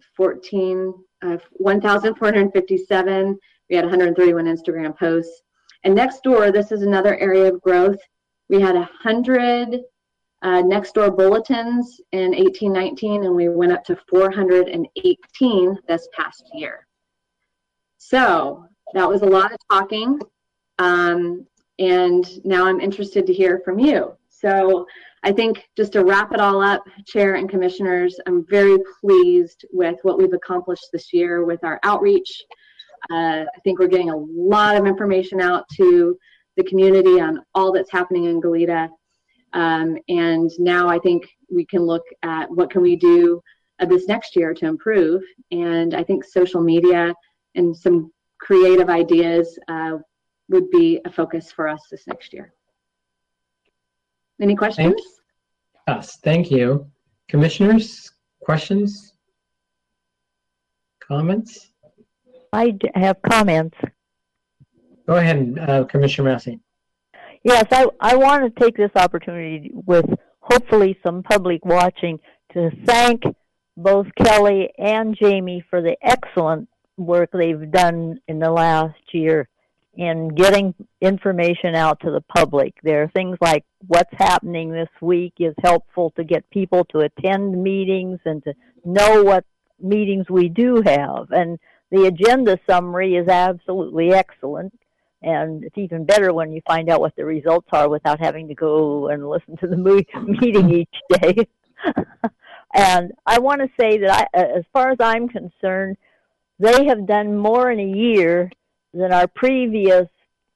1,457. We had 131 Instagram posts. And Nextdoor, this is another area of growth. We had 100 Nextdoor bulletins in 1819, and we went up to 418 this past year. So that was a lot of talking, and now I'm interested to hear from you. So I think just to wrap it all up, Chair and Commissioners, I'm very pleased with what we've accomplished this year with our outreach. I think we're getting a lot of information out to the community on all that's happening in Goleta. And now I think we can look at what can we do this next year to improve. And I think social media and some creative ideas would be a focus for us this next year. Any questions? Yes, thank you. Commissioners, questions? Comments? I have comments. Go ahead, Commissioner Massey. Yes, I want to take this opportunity with hopefully some public watching to thank both Kelly and Jamie for the excellent work they've done in the last year in getting information out to the public. There are things like what's happening this week is helpful to get people to attend meetings and to know what meetings we do have. And the agenda summary is absolutely excellent. And it's even better when you find out what the results are without having to go and listen to the meeting each day. And I want to say that as far as I'm concerned, they have done more in a year than our previous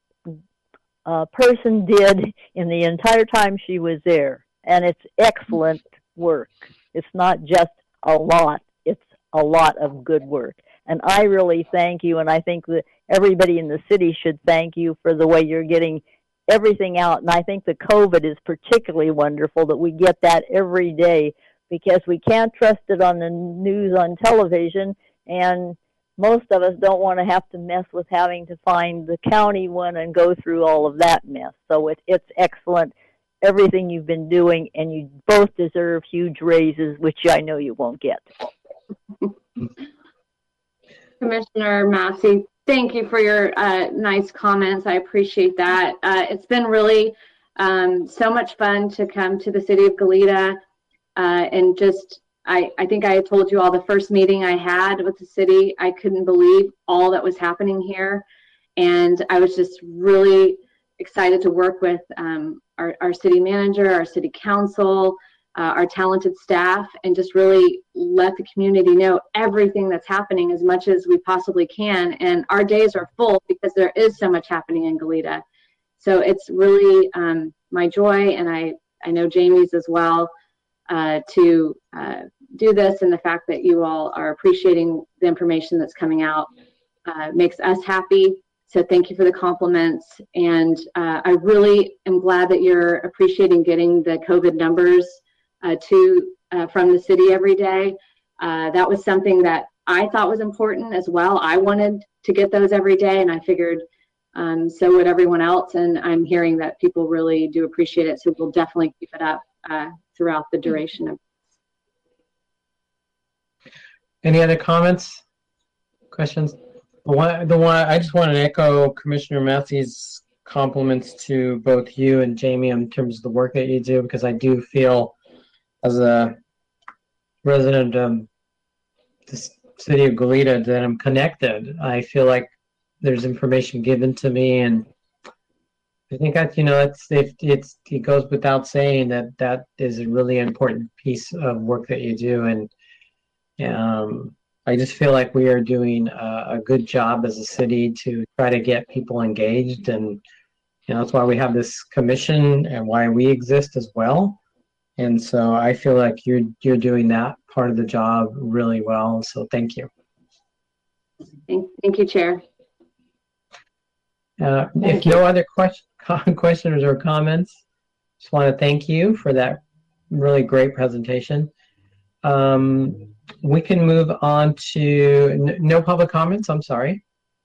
person did in the entire time she was there. And it's excellent work. It's not just a lot. It's a lot of good work. And I really thank you, and I think that everybody in the city should thank you for the way you're getting everything out. And I think the COVID is particularly wonderful that we get that every day, because we can't trust it on the news on television, and most of us don't want to have to mess with having to find the county one and go through all of that mess. So it's excellent, everything you've been doing, and you both deserve huge raises, which I know you won't get. Commissioner Massey, thank you for your nice comments. I appreciate that. It's been really so much fun to come to the city of Goleta, and just, I think I told you all the first meeting I had with the city, I couldn't believe all that was happening here. And I was just really excited to work with our city manager, our city council, our talented staff, and just really let the community know everything that's happening as much as we possibly can. And our days are full because there is so much happening in Goleta. So it's really my joy, and I know Jamie's as well, to do this, and the fact that you all are appreciating the information that's coming out makes us happy. So thank you for the compliments, and I really am glad that you're appreciating getting the COVID numbers from the city every day. That was something that I thought was important as well. I wanted to get those every day, and I figured so would everyone else, and I'm hearing that people really do appreciate it, so we'll definitely keep it up throughout the duration of. Any other comments, questions? The one I just want to echo Commissioner Massey's compliments to both you and Jamie in terms of the work that you do, because I do feel, as a resident of the city of Goleta, that I'm connected. I feel like there's information given to me, and I think that it goes without saying that is a really important piece of work that you do, and I just feel like we are doing a good job as a city to try to get people engaged, and that's why we have this commission and why we exist as well. And so I feel like you're doing that part of the job really well. So thank you. Thank you, Chair. If no other questions or comments, just want to thank you for that really great presentation. We can move on to no public comments. I'm sorry.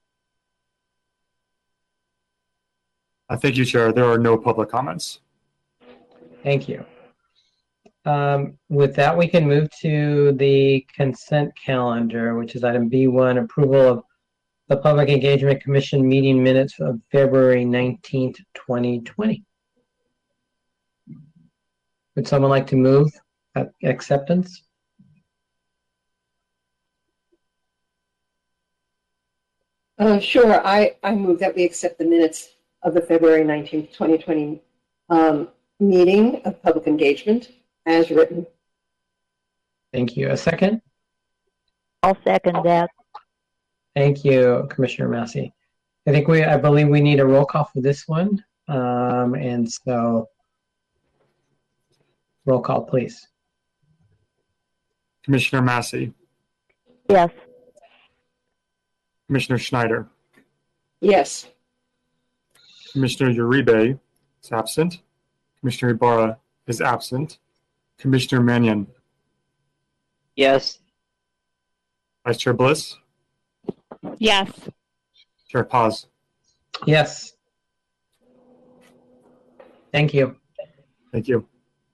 Thank you, Chair. There are no public comments. Thank you. With that, we can move to the consent calendar, which is item B1, approval of the Public Engagement Commission meeting minutes of February 19th, 2020. Would someone like to move acceptance? Sure. I move that we accept the minutes of the February 19th, 2020 meeting of public engagement as written. Thank you. A second? I'll second that. Thank you, Commissioner Massey. I believe we need a roll call for this one. And so roll call, please. Commissioner Massey. Yes. Commissioner Schneider. Yes. Commissioner Uribe is absent. Commissioner Ibarra is absent. Commissioner Mannion. Yes. Vice Chair Bliss. Yes. Chair Paz. Yes. Thank you. Thank you.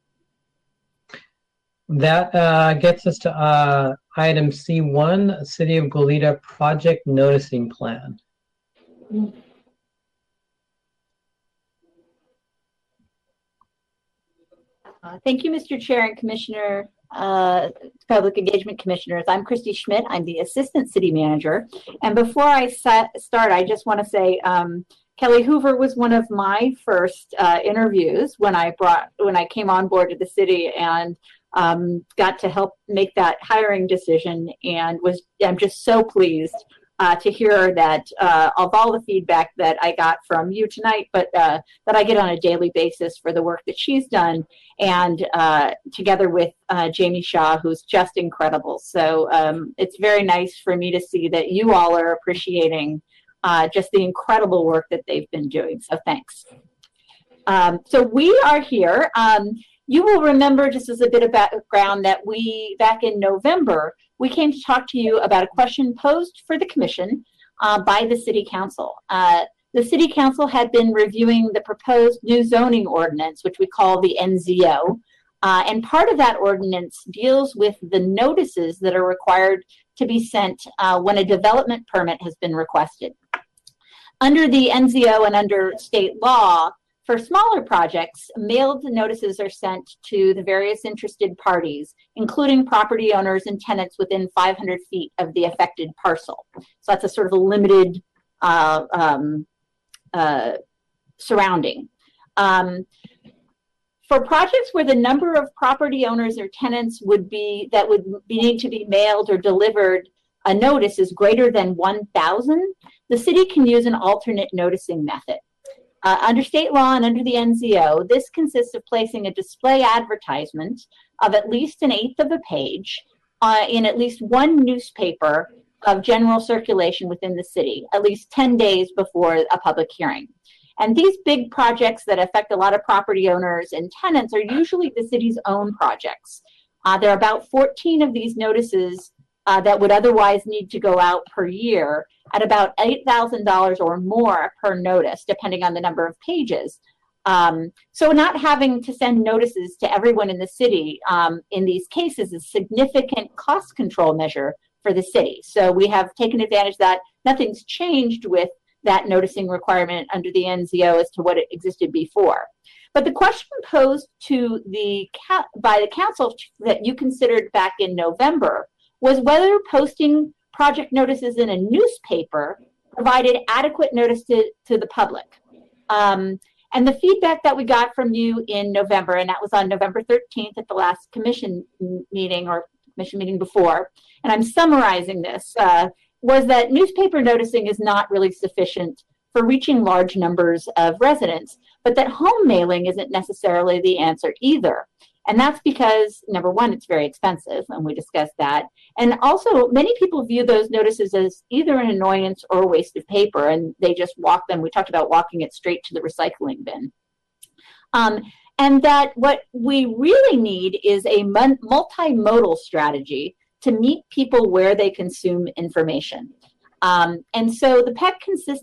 That gets us to item C1, City of Goleta Project Noticing Plan. Thank you, Mr. Chair and Commissioner, Public Engagement Commissioners. I'm Christy Schmidt. I'm the Assistant City Manager. And before I start, I just want to say Kelly Hoover was one of my first interviews when I came on board to the city, and got to help make that hiring decision, and I'm just so pleased to hear that of all the feedback that I got from you tonight, but that I get on a daily basis for the work that she's done, and together with Jamie Shaw, who's just incredible. So it's very nice for me to see that you all are appreciating just the incredible work that they've been doing. So thanks. So we are here. You will remember, just as a bit of background, that back in November, we came to talk to you about a question posed for the commission by the City Council. The City Council had been reviewing the proposed new zoning ordinance, which we call the NZO, and part of that ordinance deals with the notices that are required to be sent when a development permit has been requested. Under the NZO and under state law, for smaller projects, mailed notices are sent to the various interested parties, including property owners and tenants within 500 feet of the affected parcel. So that's a sort of a limited surrounding. For projects where the number of property owners or tenants need to be mailed or delivered a notice is greater than 1,000, the city can use an alternate noticing method. Under state law and under the NZO, this consists of placing a display advertisement of at least an eighth of a page in at least one newspaper of general circulation within the city, at least 10 days before a public hearing. And these big projects that affect a lot of property owners and tenants are usually the city's own projects. There are about 14 of these notices that would otherwise need to go out per year at about $8,000 or more per notice, depending on the number of pages. So not having to send notices to everyone in the city in these cases is a significant cost control measure for the city. So we have taken advantage of that. Nothing's changed with that noticing requirement under the NZO as to what it existed before. But the question posed to by the council that you considered back in November was whether posting project notices in a newspaper provided adequate notice to the public. And the feedback that we got from you in November, and that was on November 13th at the last commission meeting or commission meeting before, and I'm summarizing this, was that newspaper noticing is not really sufficient for reaching large numbers of residents, but that home mailing isn't necessarily the answer either. And that's because, number one, it's very expensive, and we discussed that. And also, many people view those notices as either an annoyance or a waste of paper, and they just walk them. We talked about walking it straight to the recycling bin. And that what we really need is a multimodal strategy to meet people where they consume information. And so the PEC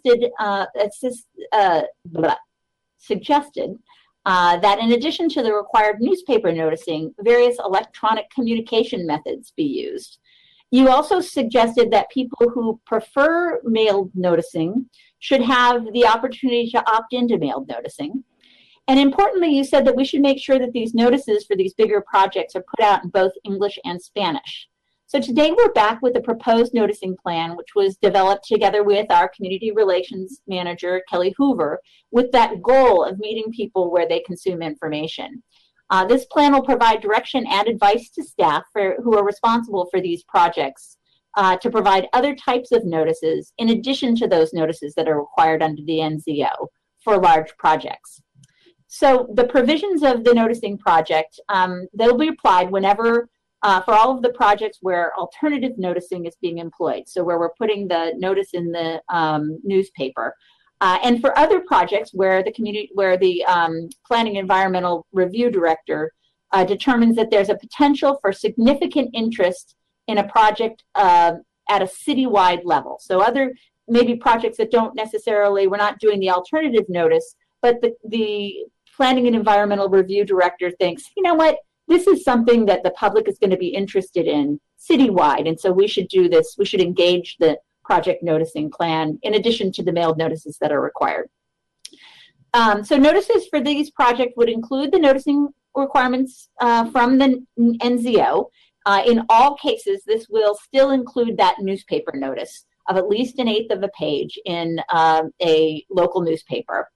suggested that in addition to the required newspaper noticing, various electronic communication methods be used. You also suggested that people who prefer mailed noticing should have the opportunity to opt into mailed noticing. And importantly, you said that we should make sure that these notices for these bigger projects are put out in both English and Spanish. So today we're back with a proposed noticing plan, which was developed together with our community relations manager, Kelly Hoover, with that goal of meeting people where they consume information. This plan will provide direction and advice to staff who are responsible for these projects to provide other types of notices in addition to those notices that are required under the NZO for large projects. So the provisions of the noticing project, they'll be applied whenever for all of the projects where alternative noticing is being employed, so where we're putting the notice in the newspaper, and for other projects where the planning environmental review director determines that there's a potential for significant interest in a project at a citywide level. So other maybe projects that don't necessarily, we're not doing the alternative notice, but the planning and environmental review director thinks, you know what, this is something that the public is going to be interested in citywide, and so we should do this. We should engage the project noticing plan in addition to the mailed notices that are required. So notices for these projects would include the noticing requirements from the NZO. In all cases, this will still include that newspaper notice of at least an eighth of a page in a local newspaper.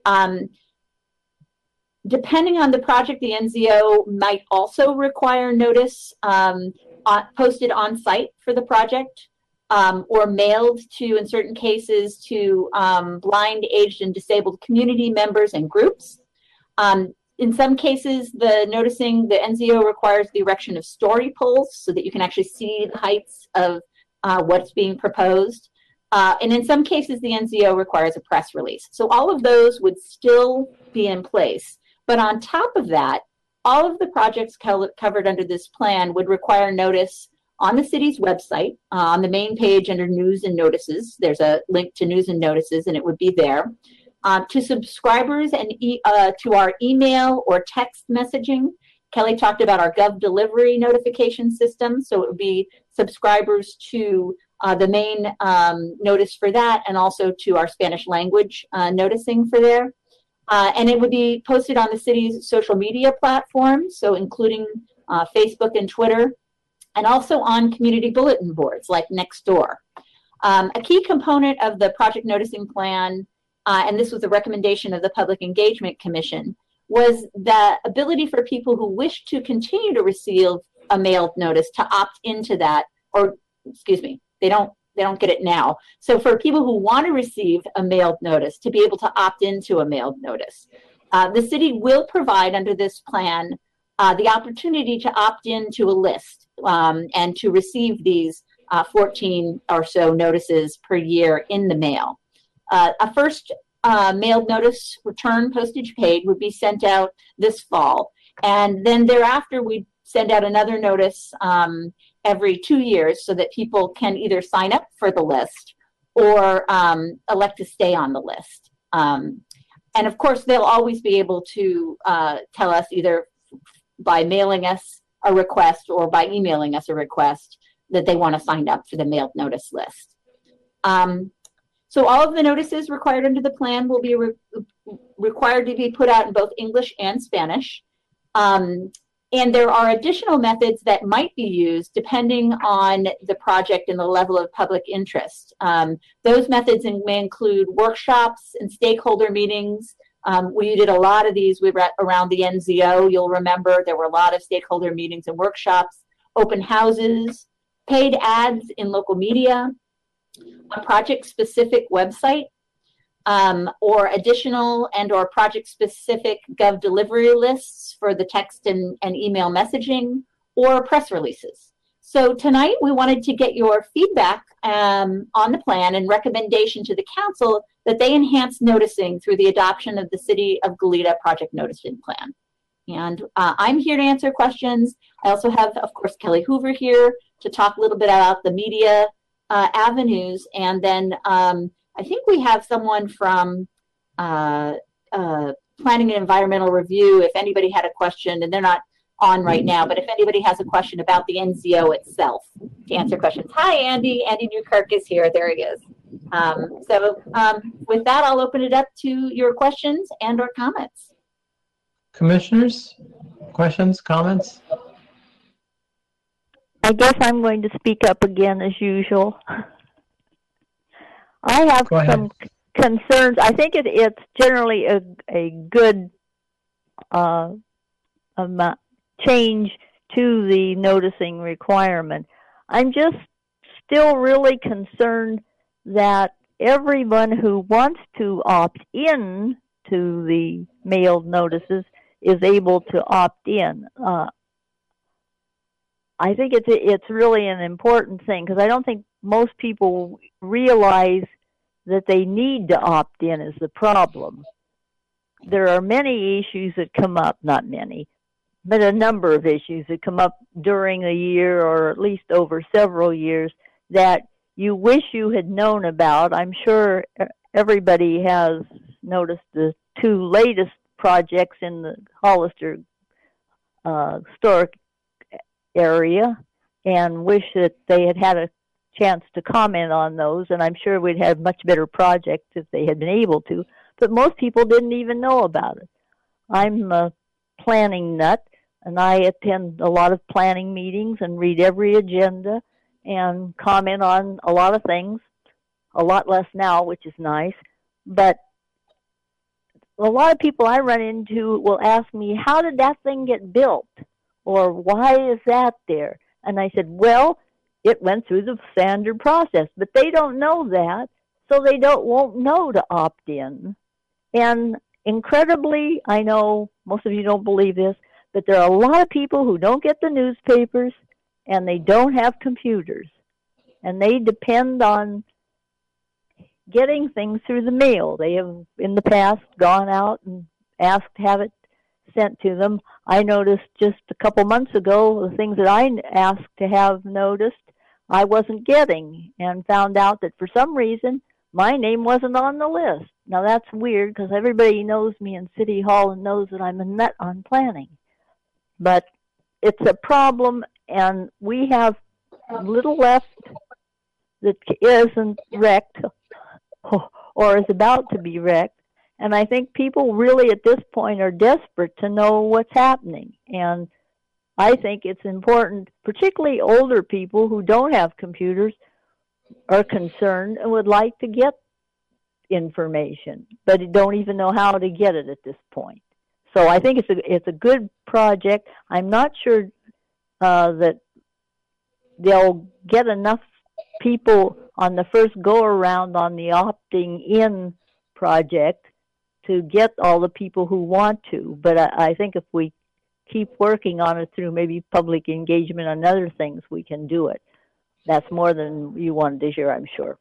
Depending on the project, the NZO might also require notice posted on site for the project or mailed to, in certain cases, to blind, aged, and disabled community members and groups. In some cases, the NZO requires the erection of story poles so that you can actually see the heights of what's being proposed. And in some cases, the NZO requires a press release. So all of those would still be in place. But on top of that, all of the projects covered under this plan would require notice on the city's website, on the main page under news and notices. There's a link to news and notices, and it would be there. To subscribers and to our email or text messaging. Kelly talked about our Gov Delivery notification system, so it would be subscribers to the main notice for that, and also to our Spanish language noticing for there. And it would be posted on the city's social media platforms, so including Facebook and Twitter, and also on community bulletin boards like Nextdoor. A key component of the project noticing plan, and this was a recommendation of the Public Engagement Commission, was the ability for people who wish to continue to receive a mailed notice to opt into that, or excuse me, they they don't get it now. So for people who want to receive a mailed notice, to be able to opt into a mailed notice, the city will provide under this plan the opportunity to opt into a list and to receive these 14 or so notices per year in the mail. A first mailed notice, return postage paid, would be sent out this fall. And then thereafter, we send out another notice every 2 years so that people can either sign up for the list or elect to stay on the list. And of course, they'll always be able to tell us either by mailing us a request or by emailing us a request that they want to sign up for the mailed notice list. So all of the notices required under the plan will be required to be put out in both English and Spanish. And there are additional methods that might be used depending on the project and the level of public interest. Those methods may include workshops and stakeholder meetings. We did a lot of these. We were around the NZO. You'll remember there were a lot of stakeholder meetings and workshops, open houses, paid ads in local media, a project-specific website, or additional and or project-specific Gov delivery lists for the text and email messaging, or press releases. So tonight we wanted to get your feedback on the plan and recommendation to the council that they enhance noticing through the adoption of the City of Goleta Project Noticing Plan. And I'm here to answer questions. I also have, of course, Kelly Hoover here to talk a little bit about the media avenues. And then I think we have someone from Planning and Environmental Review, if anybody had a question, and they're not on right now, but if anybody has a question about the NZO itself to answer questions. Hi, Andy. Andy Newkirk is here. There he is. With that, I'll open it up to your questions and or comments. Commissioners, questions, comments? I guess I'm going to speak up again as usual. I have some concerns. I think it's generally a good change to the noticing requirement. I'm just still really concerned that everyone who wants to opt in to the mailed notices is able to opt in. I think it's really an important thing because I don't think most people realize that they need to opt in is the problem. There are many issues that come up, not many, but a number of issues that come up during a year or at least over several years that you wish you had known about. I'm sure everybody has noticed the two latest projects in the Hollister historic area and wish that they had had a chance to comment on those, and I'm sure we'd have much better projects if they had been able to, but most people didn't even know about it. I'm a planning nut, and I attend a lot of planning meetings and read every agenda and comment on a lot of things, a lot less now, which is nice, but a lot of people I run into will ask me, how did that thing get built? Or why is that there? And I said, well, it went through the standard process, but they don't know that, so they won't know to opt in. And incredibly, I know most of you don't believe this, but there are a lot of people who don't get the newspapers and they don't have computers. And they depend on getting things through the mail. They have in the past gone out and asked to have it sent to them. I noticed just a couple months ago the things that I asked to have noticed I wasn't getting, and found out that for some reason my name wasn't on the list. Now that's weird because everybody knows me in City Hall and knows that I'm a nut on planning. But it's a problem, and we have little left that isn't wrecked or is about to be wrecked. And I think people really at this point are desperate to know what's happening. And I think it's important, particularly older people who don't have computers are concerned and would like to get information, but don't even know how to get it at this point. So I think it's a good project. I'm not sure that they'll get enough people on the first go around on the opting in project to get all the people who want to. But I think if we keep working on it through maybe public engagement and other things, we can do it. That's more than you wanted to hear, I'm sure.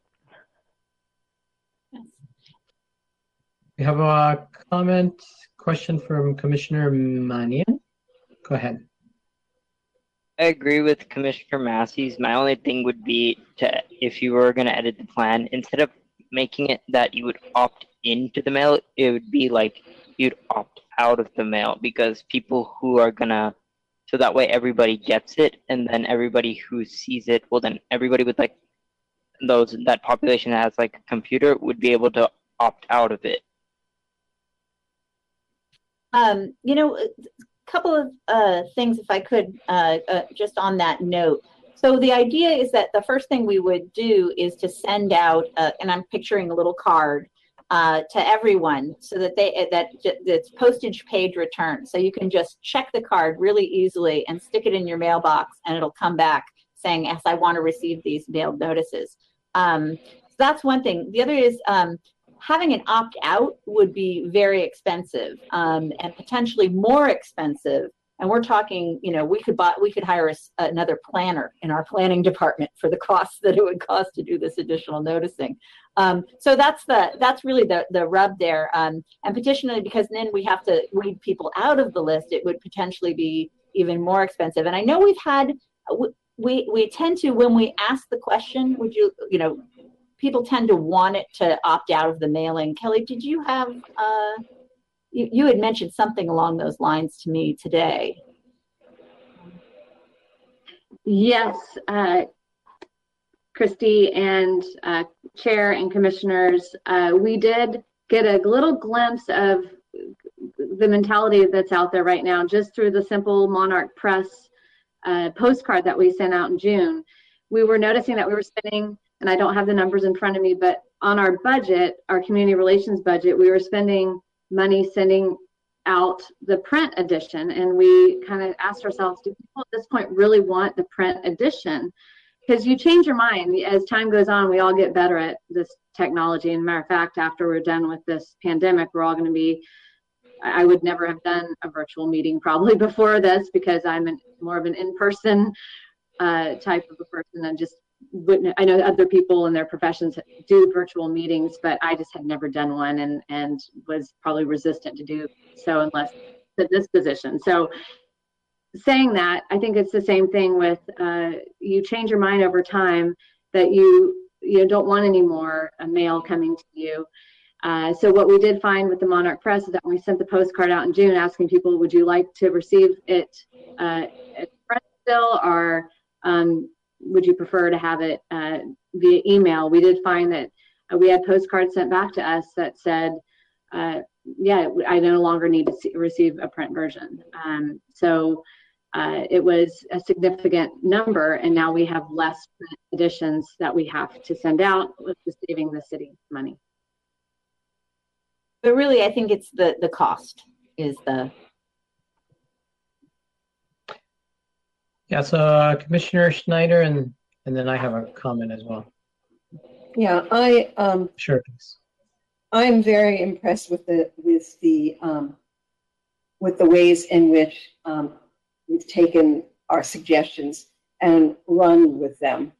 We have a question from Commissioner Manion. Go ahead. I agree with Commissioner Massey's. My only thing would be to, if you were going to edit the plan, instead of making it that you would opt into the mail, it would be like you'd opt out of the mail, because people who are going to, so that way everybody gets it, and then everybody who sees it, well then everybody with like that population that has like a computer would be able to opt out of it. You know, a couple of things, if I could, just on that note. So the idea is that the first thing we would do is to send out, and I'm picturing a little card to everyone, so that that's postage paid return. So you can just check the card really easily and stick it in your mailbox, and it'll come back saying, yes, I want to receive these mailed notices. So that's one thing. The other is, having an opt-out would be very expensive, and potentially more expensive. And we're talking, you know, we could hire another planner in our planning department for the costs that it would cost to do this additional noticing. So that's really the rub there. And potentially, because then we have to weed people out of the list, it would potentially be even more expensive. And I know we've had, we tend to, when we ask the question, would you know, people tend to want it to opt out of the mailing. Kelly, did you have, you had mentioned something along those lines to me today. Yes, Christy and Chair and Commissioners, we did get a little glimpse of the mentality that's out there right now just through the simple Monarch Press postcard that we sent out in June. We were noticing that we were spending, and I don't have the numbers in front of me, but on our budget, our community relations budget, we were spending money sending out the print edition. And we kind of asked ourselves, do people at this point really want the print edition? Because you change your mind. As time goes on, we all get better at this technology. And matter of fact, after we're done with this pandemic, we're all going to be, I would never have done a virtual meeting probably before this, because I'm more of an in-person type of a person, and just I know other people in their professions do virtual meetings, but I just had never done one, and was probably resistant to do so unless at this position. So saying that, I think it's the same thing with you change your mind over time that you don't want any more mail coming to you. So what we did find with the Monarch Press is that we sent the postcard out in June asking people, would you like to receive it at press still, or would you prefer to have it via email? We did find that we had postcards sent back to us that said, yeah, I no longer need to receive a print version. So it was a significant number, and now we have less print editions that we have to send out, which is saving the city money. But really, I think it's the cost is the. Yeah, so Commissioner Schneider, and then I have a comment as well. Yeah, Sure, please. I'm very impressed with the ways in which we've taken our suggestions and run with them.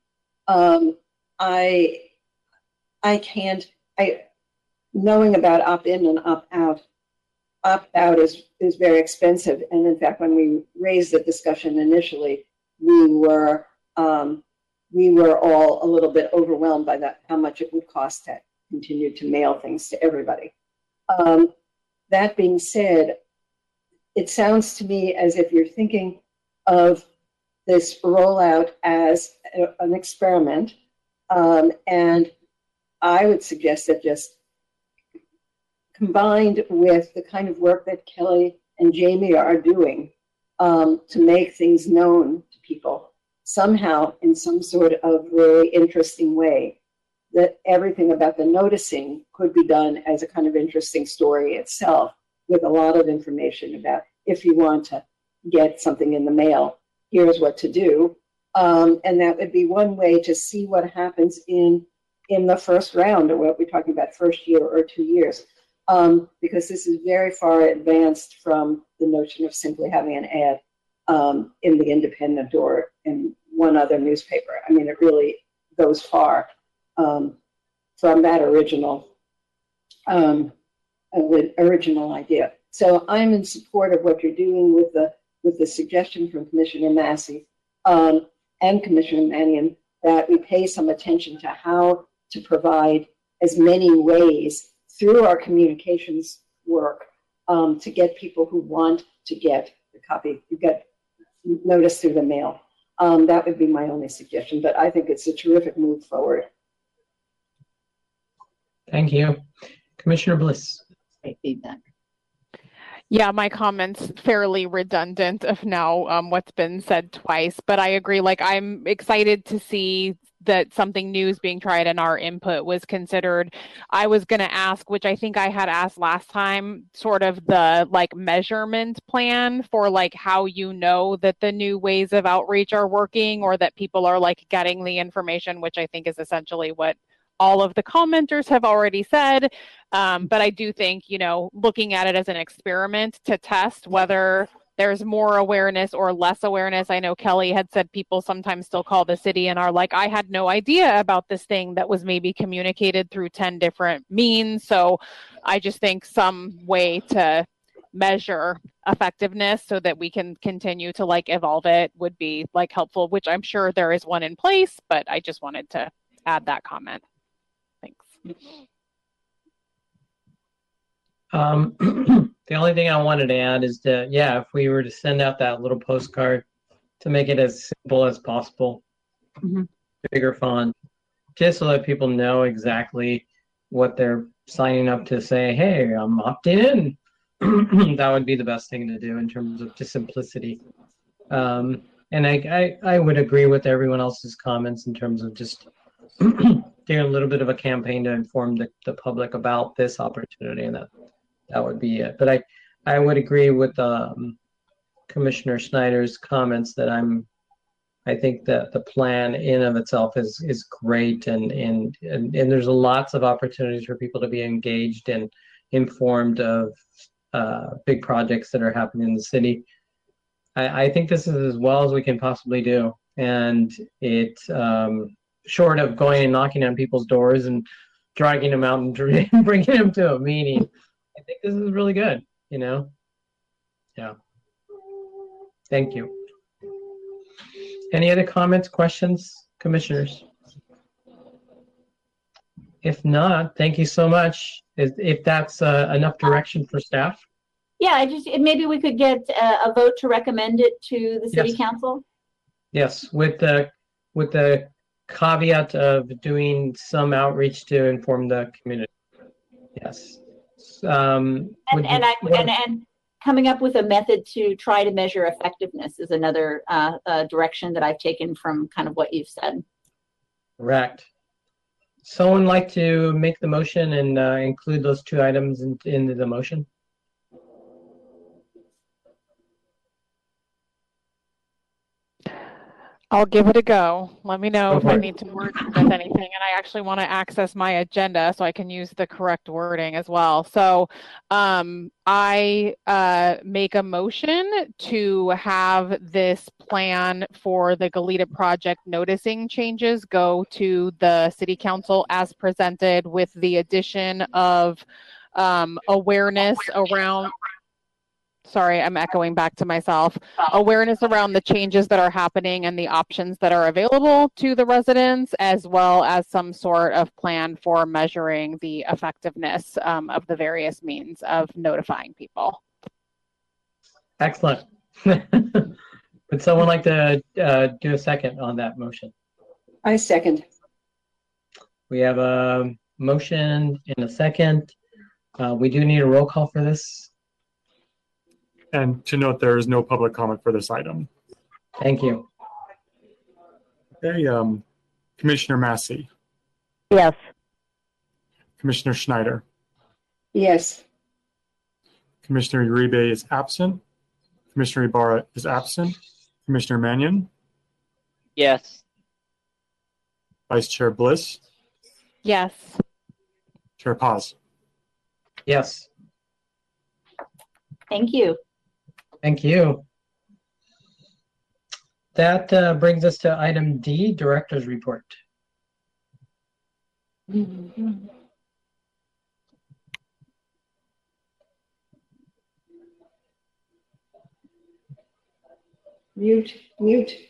Knowing about opt-in and opt-out is very expensive. And in fact, when we raised the discussion initially, we were all a little bit overwhelmed by that, how much it would cost to continue to mail things to everybody. That being said, it sounds to me as if you're thinking of this rollout as an experiment. And I would suggest that just combined with the kind of work that Kelly and Jamie are doing to make things known to people somehow in some sort of really interesting way, that everything about the noticing could be done as a kind of interesting story itself, with a lot of information about, if you want to get something in the mail, here's what to do. And that would be one way to see what happens in the first round, or what we're talking about, first year or 2 years, because this is very far advanced from the notion of simply having an ad in the Independent or in one other newspaper. I mean, it really goes far from that original idea. So I'm in support of what you're doing with the suggestion from Commissioner Massey and Commissioner Mannion that we pay some attention to how to provide as many ways through our communications work to get people who want to get the copy, you get notice through the mail. That would be my only suggestion, but I think it's a terrific move forward. Thank you. Commissioner Bliss. Great feedback. Yeah, my comment's fairly redundant of now what's been said twice, but I agree. Like, I'm excited to see that something new is being tried and our input was considered. I was going to ask, which I think I had asked last time, sort of the like measurement plan for like how you know that the new ways of outreach are working, or that people are like getting the information, which I think is essentially what all of the commenters have already said. But I do think, you know, looking at it as an experiment to test whether there's more awareness or less awareness. I know Kelly had said people sometimes still call the city and are like, I had no idea about this thing that was maybe communicated through 10 different means. So I just think some way to measure effectiveness so that we can continue to like evolve it would be like helpful, which I'm sure there is one in place, but I just wanted to add that comment. Thanks. The only thing I wanted to add is that, yeah, if we were to send out that little postcard, to make it as simple as possible, bigger font, just so that people know exactly what they're signing up to say, hey, I'm opting in. That would be the best thing to do in terms of just simplicity. And I would agree with everyone else's comments in terms of just doing a little bit of a campaign to inform the public about this opportunity, and that would be it. But I would agree with Commissioner Schneider's comments that I think that the plan in of itself is great, and there's lots of opportunities for people to be engaged and informed of big projects that are happening in the city. I think this is as well as we can possibly do, and it short of going and knocking on people's doors and dragging them out and bringing them to a meeting, I think this is really good, you know? Yeah. Thank you. Any other comments, questions, commissioners? If not, thank you so much. If that's enough direction for staff. Yeah, maybe we could get a vote to recommend it to the city council. Yes, with the caveat of doing some outreach to inform the community. Yes. And coming up with a method to try to measure effectiveness is another direction that I've taken from kind of what you've said. Correct. Someone like to make the motion and include those two items into the motion? I'll give it a go. Let me know if I need to word with anything. And I actually want to access my agenda so I can use the correct wording as well. So I make a motion to have this plan for the Goleta project noticing changes go to the city council as presented, with the addition of awareness around... Sorry, I'm echoing back to myself. Awareness around the changes that are happening and the options that are available to the residents, as well as some sort of plan for measuring the effectiveness of the various means of notifying people. Excellent. Would someone like to do a second on that motion? I second. We have a motion and a second. We do need a roll call for this. And to note, there is no public comment for this item. Thank you. Okay, Commissioner Massey. Yes. Commissioner Schneider. Yes. Commissioner Uribe is absent. Commissioner Ibarra is absent. Commissioner Mannion. Yes. Vice Chair Bliss, Yes. Chair Paz. Yes. Thank you. Thank you. That brings us to item D, Director's Report. Mute.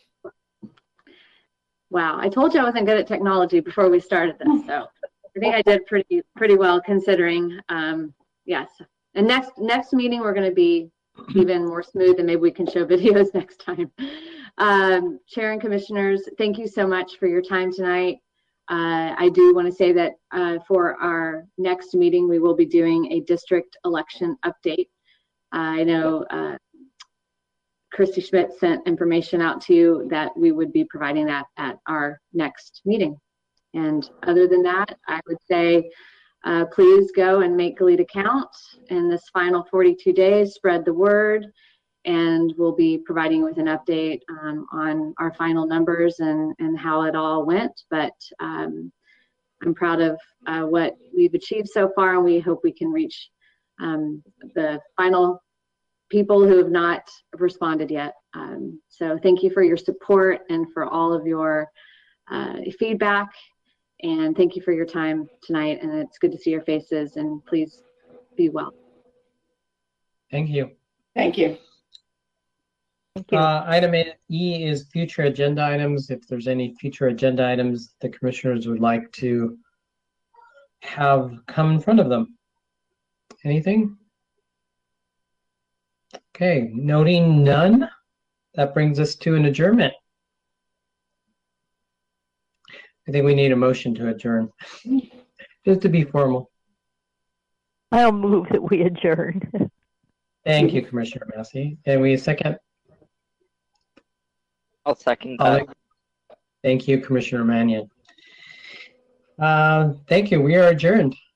Wow, I told you I wasn't good at technology before we started this, so I think I did pretty well considering. Yes, and next meeting we're going to be even more smooth, and maybe we can show videos next time. Chair and Commissioners, thank you so much for your time tonight. I do want to say that for our next meeting, we will be doing a district election update. I know Christy Schmidt sent information out to you that we would be providing that at our next meeting. And other than that, I would say please go and make Goleta count in this final 42 days, spread the word, and we'll be providing you with an update on our final numbers and how it all went. But I'm proud of what we've achieved so far, and we hope we can reach the final people who have not responded yet. So thank you for your support and for all of your feedback, and thank you for your time tonight, and it's good to see your faces, and please be well. Thank you. Thank you. Thank you. Item E is future agenda items. If there's any future agenda items the commissioners would like to have come in front of them. Anything? Okay, noting none, that brings us to an adjournment. I think we need a motion to adjourn, just to be formal. I'll move that we adjourn. Thank you, Commissioner Massey. And we second? I'll second that. Thank you, Commissioner Mannion. Thank you. We are adjourned.